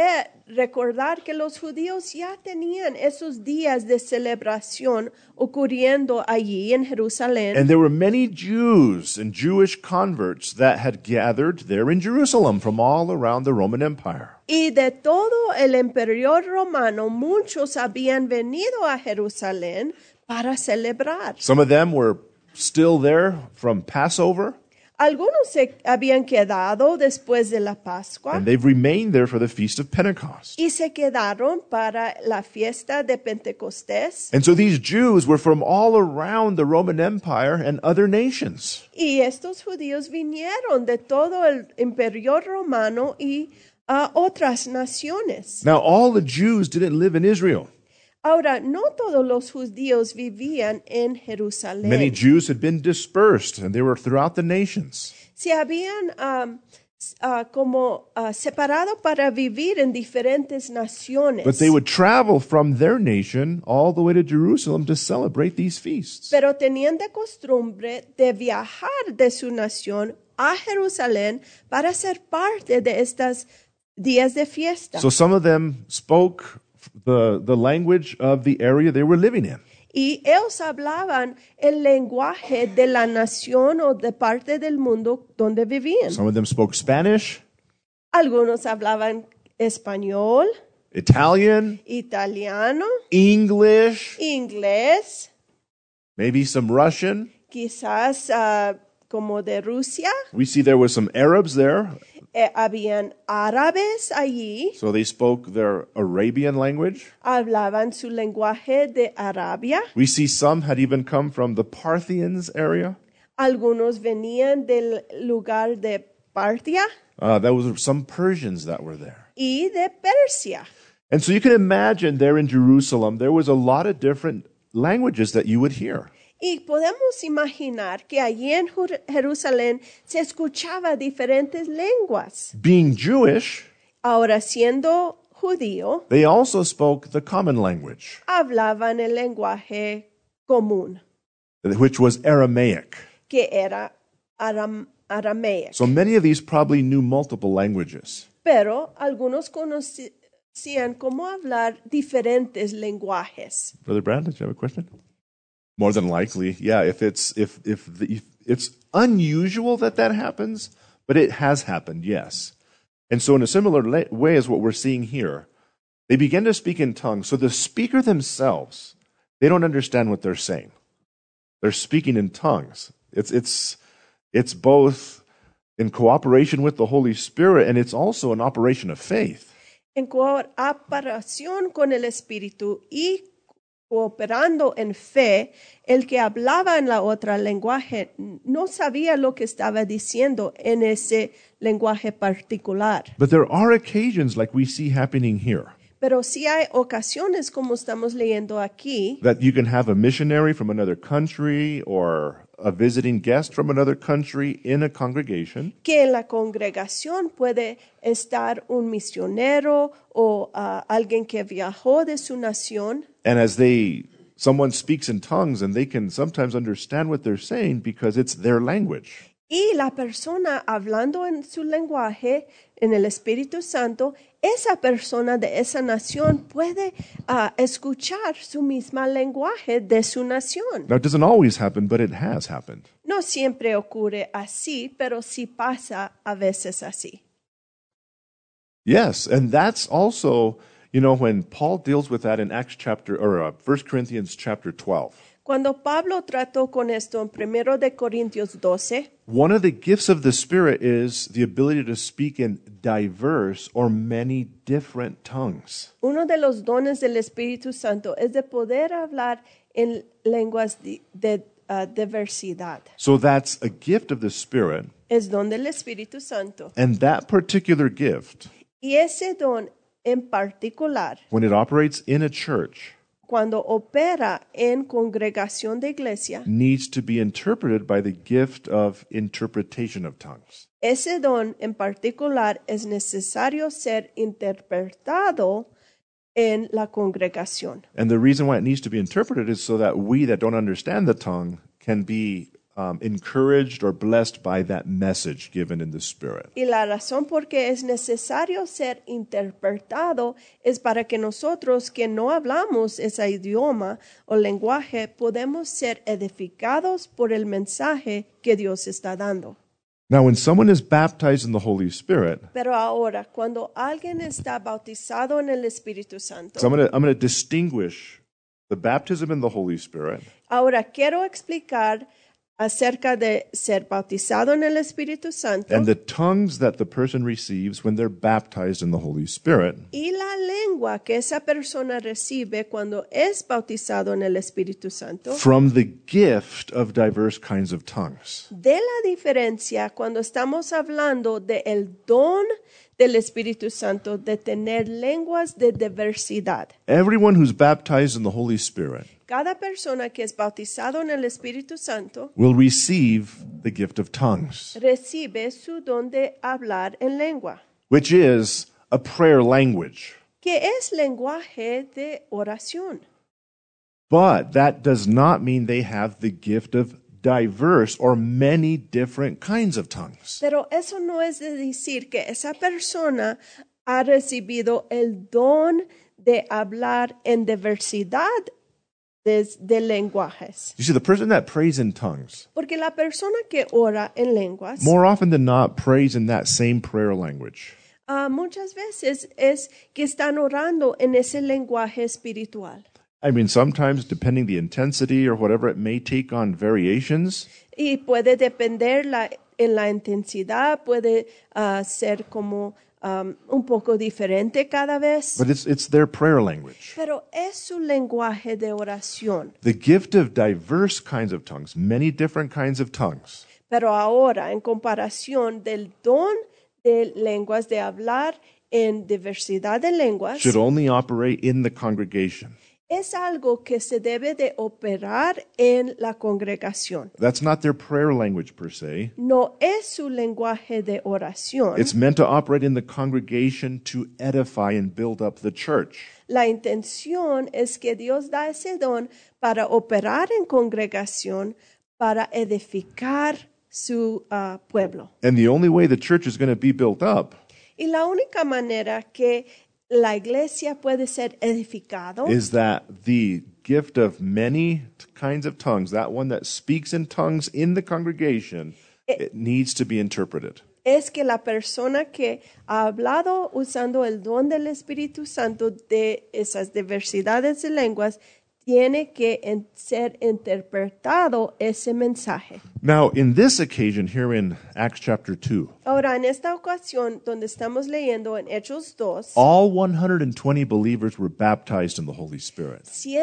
recordar que los judíos ya tenían esos días de celebración ocurriendo allí en Jerusalén. And there were many Jews and Jewish converts that had gathered there in Jerusalem from all around the Roman Empire. Y de todo el imperio romano, muchos habían venido a Jerusalén para celebrar. Some of them were still there from Passover, Algunos se habían quedado después de la Pascua and they've remained there for the Feast of Pentecost. y se quedaron para la fiesta de Pentecostés. And so these Jews were from all around the Roman Empire and other nations. Y estos judíos vinieron de todo el imperio romano y a otras naciones. Now, all the Jews didn't live in Israel. Ahora, no todos los judíos vivían en Many Jerusalén. Jews had been dispersed, and they were throughout the nations. Se habían separado para vivir en diferentes naciones. But they would travel from their nation all the way to Jerusalem to celebrate these feasts. Pero tenían de costumbre de viajar de su nación a Jerusalén para ser parte de estos días de fiesta. So some of them spoke the language of the area they were living in. Y ellos hablaban el lenguaje de la nación o de parte del mundo donde vivían. Some of them spoke Spanish, Algunos hablaban español, Italian, italiano, English, inglés, maybe some Russian. quizás como de Rusia. We see there was some Arabs there, Habían árabes allí, so they spoke their Arabian language. hablaban su lenguaje de Arabia. We see some had even come from the Parthians area. Algunos venían del lugar de Partia There was some Persians that were there. y de Persia. And so you can imagine there in Jerusalem, there was a lot of different languages that you would hear. Y podemos imaginar que allí en Jerusalén se escuchaba diferentes lenguas. Being Jewish, Ahora, siendo judío, they also spoke the common language, hablaban el lenguaje común, which was Aramaic. que era arameo. So many of these probably knew multiple languages. Pero algunos conocían cómo hablar diferentes lenguajes. Brother Brad, did you have a question? More than likely, yeah. If it's unusual that happens, but it has happened, yes. And so, in a similar way as what we're seeing here, they begin to speak in tongues. So the speaker themselves, they don't understand what they're saying. They're speaking in tongues. It's both in cooperation with the Holy Spirit, and it's also an operation of faith. En cooperación con el Espíritu y cooperando en fe, el que hablaba en la otra lenguaje no sabía lo que estaba diciendo en ese lenguaje particular. But there are occasions like we see happening here, Pero sí hay ocasiones, como estamos leyendo aquí, that you can have a missionary from another country or a visiting guest from another country in a congregation, que en la congregación puede estar un misionero o alguien que viajó de su nación. and as someone speaks in tongues and they can sometimes understand what they're saying because it's their language. Y la persona hablando en su lenguaje, en el Espíritu Santo, esa persona de esa nación puede escuchar su misma lenguaje de su nación. Now, it doesn't always happen, but it has happened. No siempre ocurre así, pero sí pasa a veces así. Yes, and that's also, when Paul deals with that in 1 Corinthians chapter 12. Cuando Pablo trató con esto en 1 de Corintios 12, One of the gifts of the Spirit is the ability to speak in diverse or many different tongues. uno de los dones del Espíritu Santo es de poder hablar en lenguas de diversidad. So that's a gift of the Spirit, Es don del Espíritu Santo. and that particular gift, Y ese don en particular, when it operates in a church, cuando opera en congregación de iglesia, needs to be interpreted by the gift of interpretation of tongues. ese don en particular es necesario ser interpretado en la congregación. And the reason why it needs to be interpreted is so that we that don't understand the tongue can be encouraged or blessed by that message given in the Spirit. Y la razón por qué es necesario ser interpretado es para que nosotros que no hablamos ese idioma o lenguaje podemos ser edificados por el mensaje que Dios está dando. Now, when someone is baptized in the Holy Spirit, Pero ahora, cuando alguien está bautizado en el Espíritu Santo, so I'm going to distinguish the baptism in the Holy Spirit ahora quiero explicar acerca de ser bautizado en el Espíritu Santo and the tongues that the person receives when they're baptized in the Holy Spirit. y la lengua que esa persona recibe cuando es bautizado en el Espíritu Santo, From the gift of diverse kinds of tongues. de la diferencia cuando estamos hablando de el don del Espíritu Santo de tener lenguas de diversidad. Everyone who's baptized in the Holy Spirit Cada persona que es bautizado en el Espíritu Santo will receive the gift of tongues, recibe su don de hablar en lengua, which is a prayer language. que es lenguaje de oración. But that does not mean they have the gift of diverse or many different kinds of tongues. Pero eso no es de decir que esa persona ha recibido el don de hablar en diversidad de lenguajes. You see, the person that prays in tongues, Porque la persona que ora en lenguas more often than not, prays in that same prayer language. muchas veces es que están orando en ese lenguaje espiritual. I mean, sometimes, depending the intensity or whatever, it may take on variations. Y puede depender en la intensidad, puede ser como un poco diferente cada vez. But it's their prayer language. Pero es su lenguaje de oración. The gift of diverse kinds of tongues, many different kinds of tongues, Pero ahora, en comparación del don de lenguas, de hablar en diversidad de lenguas, should only operate in the congregation. es algo que se debe de operar en la congregación. That's not their prayer language per se. No es su lenguaje de oración. It's meant to operate in the congregation to edify and build up the church. La intención es que Dios da ese don para operar en congregación, para edificar su pueblo. And the only way the church is going to be built up Y la única manera que la iglesia puede ser edificado is that the gift of many kinds of tongues, that one that speaks in tongues in the congregation, it needs to be interpreted. es que la persona que ha hablado usando el don del Espíritu Santo de esas diversidades de lenguas tiene que ser interpretado ese mensaje. Now, in this occasion here in Acts chapter 2, Ahora, en esta ocasión donde estamos leyendo en Hechos 2, all 120 believers were baptized in the Holy Spirit.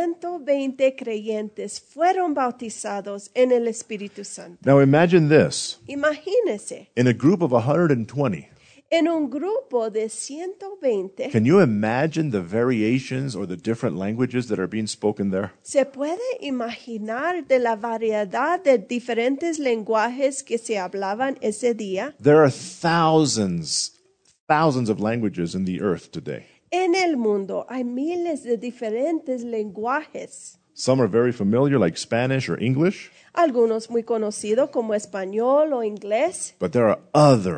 120 creyentes fueron bautizados en el Espíritu Santo. Now, imagine this. Imagínese, In a group of 120, en un grupo de 120, can you imagine the variations or the different languages that are being spoken there? ¿se puede imaginar de la variedad de diferentes lenguajes que se hablaban ese día? There are thousands of languages in the earth today. En el mundo hay miles de diferentes lenguajes, Some are very familiar, like Spanish or English, algunos muy conocidos como español o inglés, but there are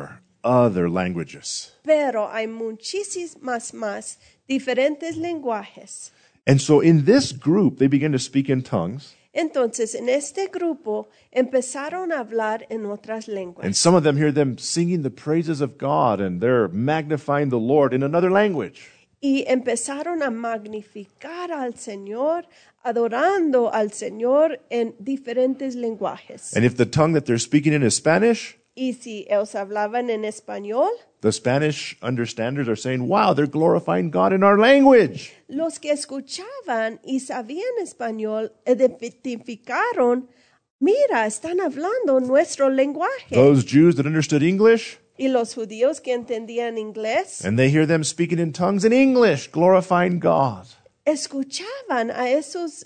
other languages. pero hay muchísimas más diferentes lenguajes. And so in this group, they begin to speak in tongues, Entonces, en este grupo empezaron a hablar en otras lenguas. and some of them hear them singing the praises of God, and they're magnifying the Lord in another language. Y empezaron a magnificar al Señor, adorando al Señor en diferentes lenguajes. And if the tongue that they're speaking in is Spanish, Y si ellos hablaban en español, the Spanish understanders are saying, wow, they're glorifying God in our language. los que escuchaban y sabían español identificaron, mira, están hablando nuestro lenguaje. Those Jews that understood English, Y los judíos que entendían inglés, and they hear them speaking in tongues in English, glorifying God. escuchaban a esos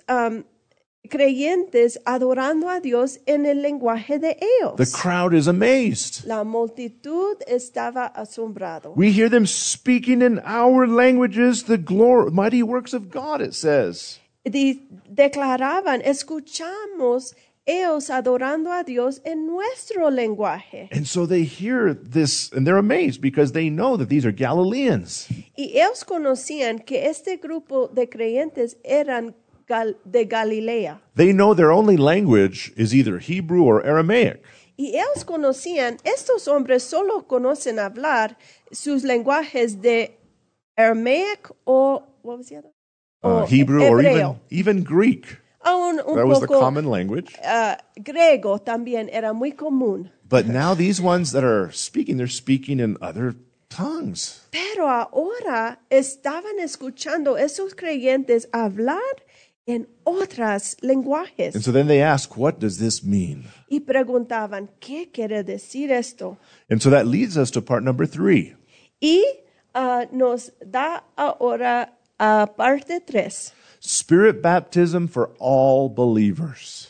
creyentes adorando a Dios en el lenguaje de ellos. The crowd is amazed. La multitud estaba asombrado. We hear them speaking in our languages the mighty works of God, it says. Declaraban, escuchamos ellos adorando a Dios en nuestro lenguaje. And so they hear this, and they're amazed because they know that these are Galileans. Y ellos conocían que este grupo de creyentes eran de Galilea. They know their only language is either Hebrew or Aramaic. Y ellos conocían, estos hombres solo conocen hablar sus lenguajes de aramaic o, what was the other? Hebrew hebreo. or even Greek. Un That was the poco, common language. griego también era muy común. But now these ones that are speaking, they're speaking in other tongues. Pero ahora estaban escuchando esos creyentes hablar en otros lenguajes. And so then they ask, what does this mean? Y preguntaban, ¿qué quiere decir esto? And so that leads us to part number 3. Y nos da ahora parte 3. Spirit baptism for all believers.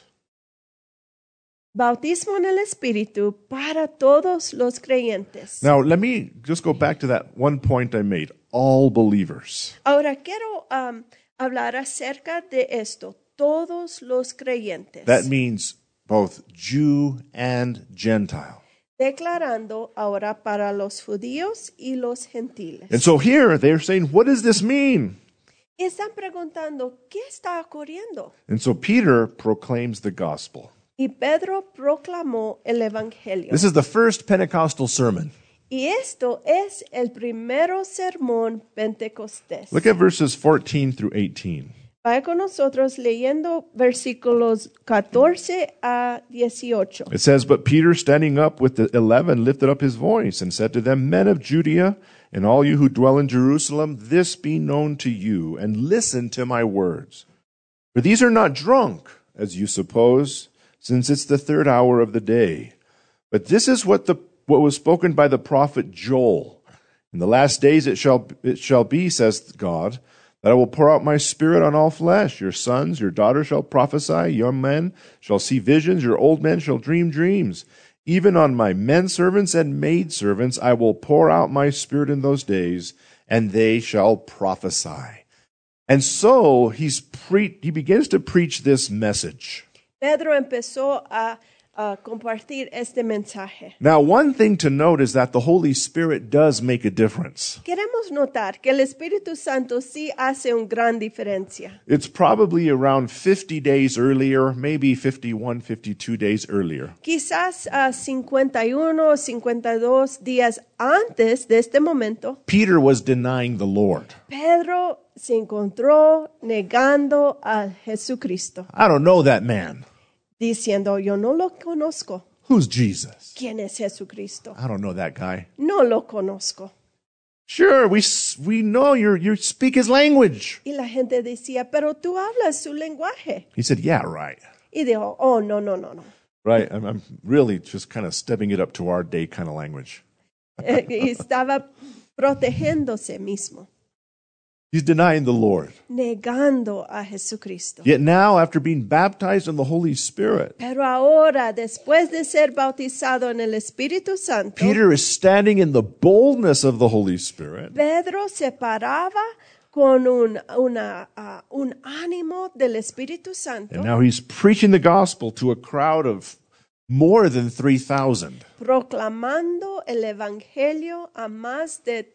Bautismo en el Espíritu para todos los creyentes. Now, let me just go back to that one point I made. All believers. Ahora quiero hablar acerca de esto. Todos los creyentes. That means both Jew and Gentile. Declarando ahora para los judíos y los gentiles. And so here they're saying, what does this mean? Y están preguntando, ¿qué está ocurriendo? And so Peter proclaims the gospel. Y Pedro proclamó el evangelio. This is the first Pentecostal sermon. Y esto es el primero sermón pentecostés. Look at verses 14 through 18. Vaya con nosotros leyendo versículos 14 a 18. It says, But Peter, standing up with the 11, lifted up his voice and said to them, Men of Judea, and all you who dwell in Jerusalem, this be known to you, and listen to my words. For these are not drunk, as you suppose, since it's the third hour of the day. But this is what was spoken by the prophet Joel. In the last days it shall be, says God, that I will pour out my spirit on all flesh. Your sons, your daughters shall prophesy, young men shall see visions, your old men shall dream dreams. Even on my men servants and maid servants I will pour out my spirit in those days, and they shall prophesy. And so he begins to preach this message. Pedro empezó a compartir este mensaje. Now, one thing to note is that the Holy Spirit does make a difference. Queremos notar que el Espíritu Santo sí hace una gran diferencia. It's probably around 50 days earlier, maybe 51, 52 days earlier. Quizás 51, 52 días antes de este momento, Peter was denying the Lord. Pedro se encontró negando a Jesucristo, I don't know that man. diciendo, yo no lo conozco. Who's Jesus? ¿Quién es Jesucristo? I don't know that guy. No lo conozco. Sure, we know you speak his language. Y la gente decía, pero tú hablas su lenguaje. He said, yeah, right. Y dijo, oh, no. Right, I'm really just kind of stepping it up to our day kind of language. Y estaba protegiéndose mismo, He's denying the Lord. negando a Jesucristo. Yet now, after being baptized in the Holy Spirit, Pero ahora, después de ser bautizado en el Espíritu Santo, Peter is standing in the boldness of the Holy Spirit. Pedro se paraba con un ánimo del Espíritu Santo, And now he's preaching the gospel to a crowd of more than 3,000. proclamando el Evangelio a más de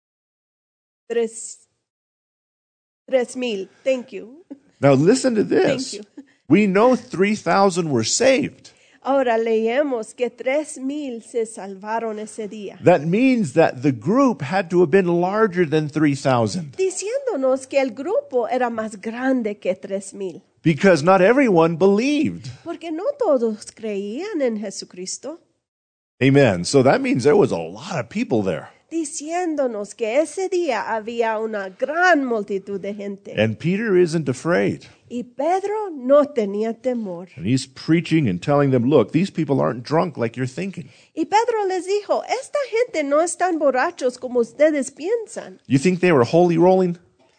3,000. Thank you. Now listen to this. Thank you. We know 3,000 were saved. Ahora leemos que 3,000 se salvaron ese día, That means that the group had to have been larger than 3,000 diciéndonos que el grupo era más grande que 3,000, because not everyone believed. porque no todos creían en Jesucristo, Amen. So that means there was a lot of people there. diciéndonos que ese día había una gran multitud de gente. And Peter isn't afraid. Y Pedro no tenía temor. And he's preaching and telling them, look, these people aren't drunk like you're thinking. Y Pedro les dijo, esta gente no están borrachos como ustedes piensan. You think they were holy rolling?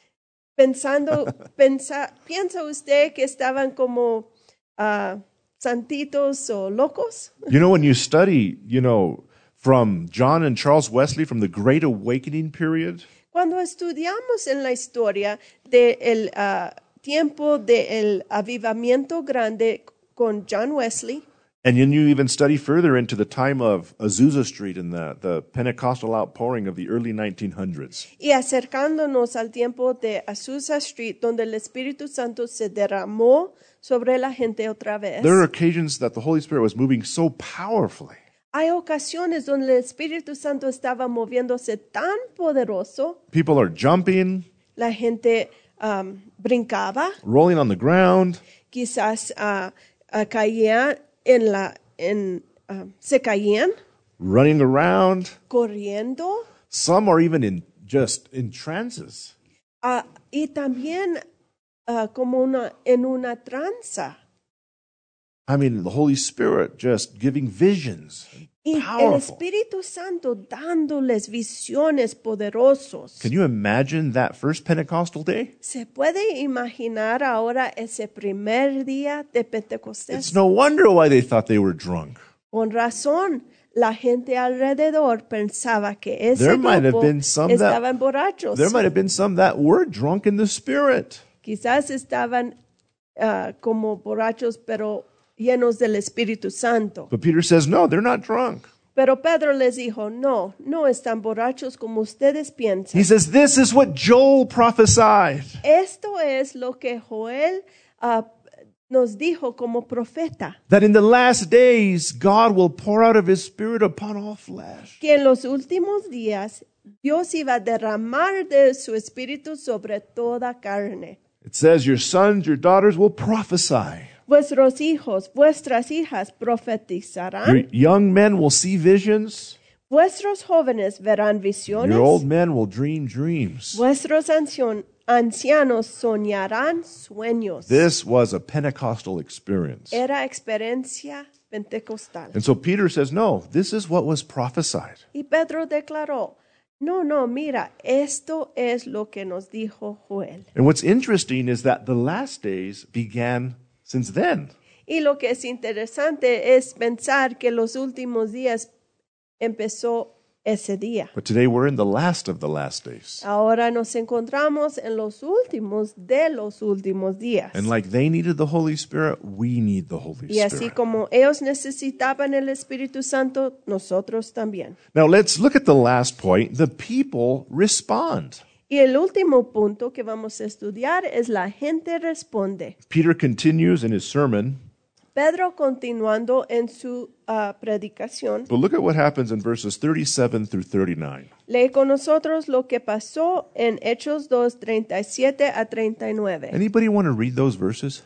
¿Piensa usted que estaban como santitos o locos? You know, when you study, from John and Charles Wesley from the Great Awakening period, Cuando estudiamos en la historia del tiempo del avivamiento grande con John Wesley, and then you even study further into the time of Azusa Street and the Pentecostal outpouring of the early 1900s, y acercándonos al tiempo de Azusa Street, donde el Espíritu Santo se derramó sobre la gente otra vez, there are occasions that the Holy Spirit was moving so powerfully hay ocasiones donde el Espíritu Santo estaba moviéndose tan poderoso, people are jumping, la gente brincaba, rolling on the ground, quizás caían se caían, running around. corriendo, Some are even in trances. y también como en una tranza. I mean, the Holy Spirit just giving visions. Y el Powerful. Espíritu Santo dándoles visiones poderosos. Can you imagine that first Pentecostal day? ¿Se puede imaginar ahora ese primer día de Pentecostés? It's no wonder why they thought they were drunk. Con razón, la gente alrededor pensaba que ese There might have grupo been some that- estaban borrachos. There might have been some that were drunk in the Spirit. Quizás estaban como borrachos, pero llenos del Espíritu Santo. But Peter says, no, they're not drunk. Pero Pedro les dijo, no están borrachos como ustedes piensan. He says, this is what Joel prophesied. Esto es lo que Joel nos dijo como profeta, That in the last days, God will pour out of his Spirit upon all flesh. que en los últimos días Dios iba a derramar de su Espíritu sobre toda carne. It says, your sons, your daughters will prophesy. Vuestros hijos, vuestras hijas Your profetizarán, young men will see visions. vuestros jóvenes verán Your visiones, old men will dream dreams. vuestros ancianos soñarán sueños. This was a Pentecostal experience. Era experiencia pentecostal. And so Peter says, no, this is what was prophesied. Y Pedro declaró, no, mira, esto es lo que nos dijo Joel. And what's interesting is that the last days began since then. Y lo que es interesante es pensar que los últimos días empezó ese día. But today we're in the last of the last days. Ahora nos encontramos en los últimos de los últimos días. And like they needed the Holy Spirit, we need the Holy Y así Spirit. como ellos necesitaban el Espíritu Santo, nosotros también. Now let's look at the last point. The people respond. Y el último punto que vamos a estudiar es la gente responde. Peter continues in his sermon, Pedro continuando en su predicación, but look at what happens in verses 37 through 39. lee con nosotros lo que pasó en Hechos 2, 37 a 39. Anybody want to read those verses?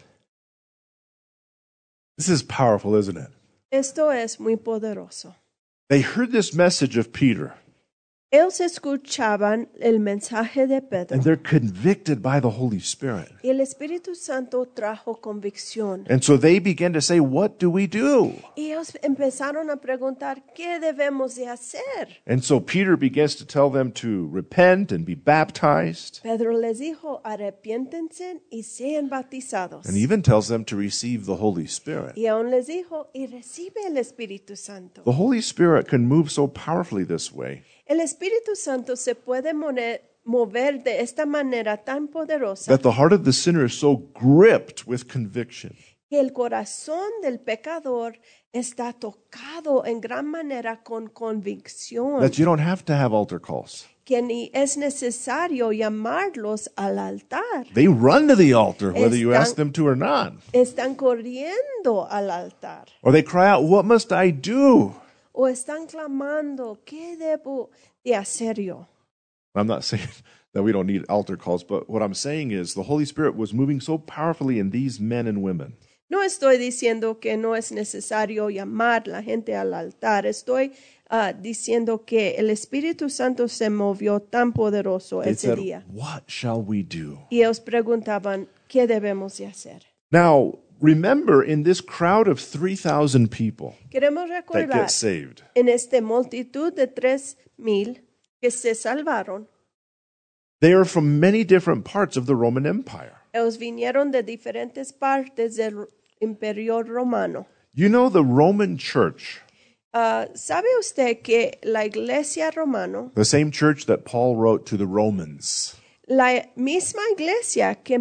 This is powerful, isn't it? Esto es muy poderoso. They heard this message of Peter, Ellos escuchaban el mensaje de Pedro and they're convicted by the Holy Spirit. y el Espíritu Santo trajo convicción. And so they began to say, what do we do? Y ellos empezaron a preguntar, ¿qué debemos de hacer? And so Peter begins to tell them to repent and be baptized, Pedro les dijo, arrepiéntense y sean bautizados. and even tells them to receive the Holy Spirit. Y aún les dijo, y recibe el Espíritu Santo. The Holy Spirit can move so powerfully this way El Espíritu Santo se puede mover de esta manera tan poderosa that the heart of the sinner is so gripped with conviction que el corazón del pecador está tocado en gran manera con convicción, that you don't have to have altar calls. que ni es necesario llamarlos al altar. They run to the altar whether you Están- ask them to or not. Están corriendo al altar Or they cry out, what must I do? o están clamando, ¿qué debo de hacer yo? I'm not saying that we don't need altar calls, but what I'm saying is the Holy Spirit was moving so powerfully in these men and women No estoy diciendo que no es necesario llamar la gente al altar. Estoy diciendo que el Espíritu Santo se movió tan poderoso They ese said, día. what shall we do? Y ellos preguntaban, ¿qué debemos de hacer? Now, remember, in this crowd of 3,000 people Queremos that recordar get saved, en esta multitud de 3,000 que se salvaron, they are from many different parts of the Roman Empire. ellos vinieron de diferentes partes del Imperio Romano. You know, the Roman church, ¿Sabe usted que la iglesia romana, the same church that Paul wrote to the Romans, la misma iglesia que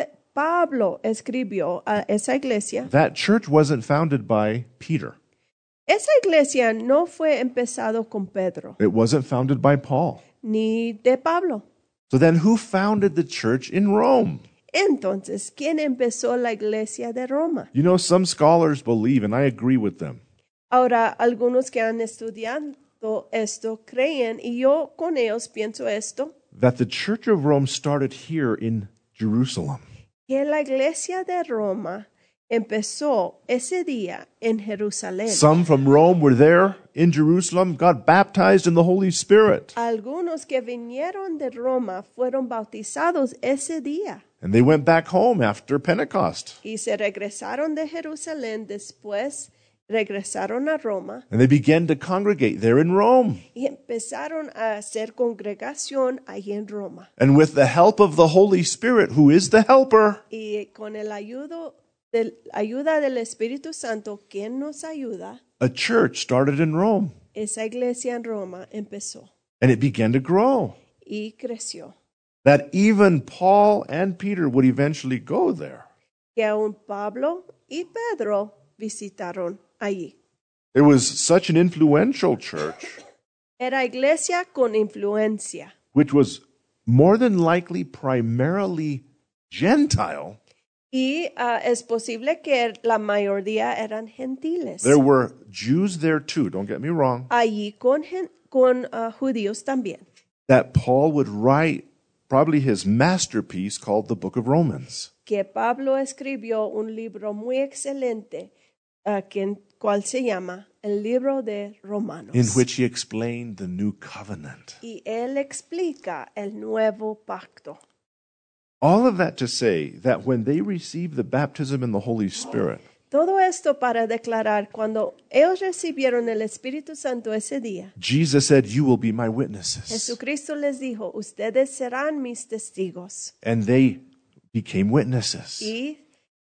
Pablo escribió a esa iglesia, that church wasn't founded by Peter. esa iglesia no fue empezado con Pedro It wasn't founded by Paul. ni de Pablo. So then who founded the church in Rome? Entonces, ¿quién empezó la iglesia de Roma? You know, some scholars believe, and I agree with them, Ahora, algunos que han estudiado esto creen, y yo con ellos pienso esto, that the church of Rome started here in Jerusalem. que la iglesia de Roma empezó ese día en Jerusalén. Some from Rome were there in Jerusalem, got baptized in the Holy Spirit. Algunos que vinieron de Roma fueron bautizados ese día. And they went back home after Pentecost. Y se regresaron de Jerusalén, después regresaron a Roma And they began to congregate there in Rome. y empezaron a hacer congregación ahí en Roma. And with the help of the Holy Spirit, who is the helper, Y con el ayuda del Espíritu Santo, quien nos ayuda, a church started in Rome. esa iglesia en Roma empezó And it began to grow. y creció. That even Paul and Peter would eventually go there. Que aún Pablo y Pedro visitaron allí. It was such an influential church, Era iglesia con influencia which was more than likely primarily Gentile. y es posible que la mayoría eran gentiles. There were Jews there too, don't get me wrong, Allí con judíos también. that Paul would write probably his masterpiece called the Book of Romans. Que Pablo escribió un libro muy excelente, cual se llama el libro de Romanos. In which he explained the new covenant. Y él explica el nuevo pacto. All of that to say that when they received the baptism in the Holy Spirit, Todo esto para declarar, cuando ellos recibieron el Espíritu Santo ese día, Jesus said, "You will be my witnesses." Jesucristo les dijo, ustedes serán mis testigos. And they became witnesses. Y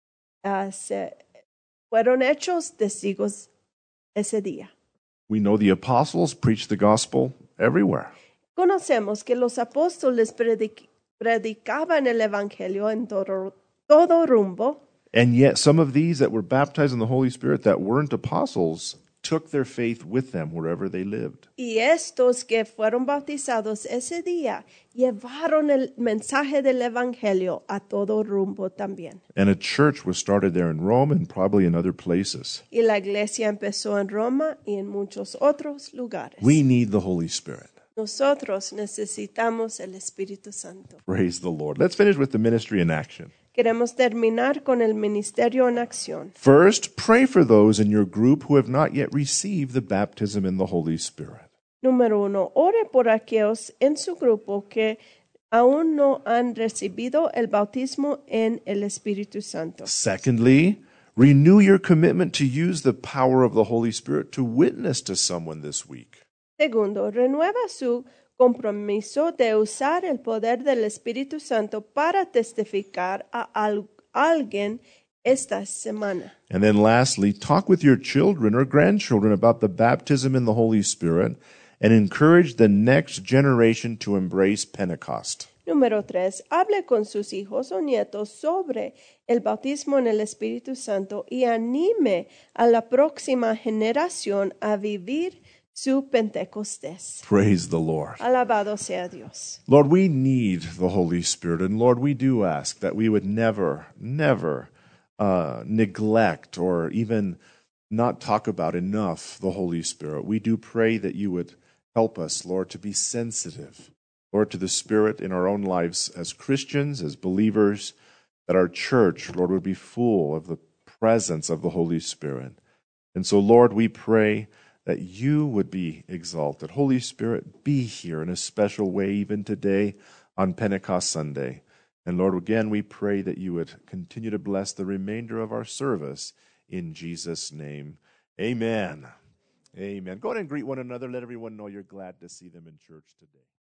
fueron hechos testigos ese día. We know the apostles preached the gospel everywhere. Conocemos que los apóstoles predicaban el Evangelio en todo rumbo. And yet some of these that were baptized in the Holy Spirit that weren't apostles took their faith with them wherever they lived. Y estos que fueron bautizados ese día llevaron el mensaje del Evangelio a todo rumbo también. And a church was started there in Rome and probably in other places. Y la iglesia empezó en Roma y en muchos otros lugares. We need the Holy Spirit. Nosotros necesitamos el Espíritu Santo. Praise the Lord. Let's finish with the ministry in action. Queremos terminar con el ministerio en acción. First, pray for those in your group who have not yet received the baptism in the Holy Spirit. Número 1, ore por aquellos en su grupo que aún no han recibido el bautismo en el Espíritu Santo. Secondly, renew your commitment to use the power of the Holy Spirit to witness to someone this week. Segundo, renueva su compromiso de usar el poder del Espíritu Santo para testificar a alguien esta semana. And then lastly, talk with your children or grandchildren about the baptism in the Holy Spirit and encourage the next generation to embrace Pentecost. Número 3, hable con sus hijos o nietos sobre el bautismo en el Espíritu Santo y anime a la próxima generación a vivir su Pentecostés. Praise the Lord. Alabado sea Dios. Lord, we need the Holy Spirit. And Lord, we do ask that we would never neglect or even not talk about enough the Holy Spirit. We do pray that you would help us, Lord, to be sensitive, Lord, to the Spirit in our own lives as Christians, as believers, that our church, Lord, would be full of the presence of the Holy Spirit. And so, Lord, we pray that you would be exalted. Holy Spirit, be here in a special way even today on Pentecost Sunday. And Lord, again, we pray that you would continue to bless the remainder of our service in Jesus' name. Amen. Amen. Go ahead and greet one another. Let everyone know you're glad to see them in church today.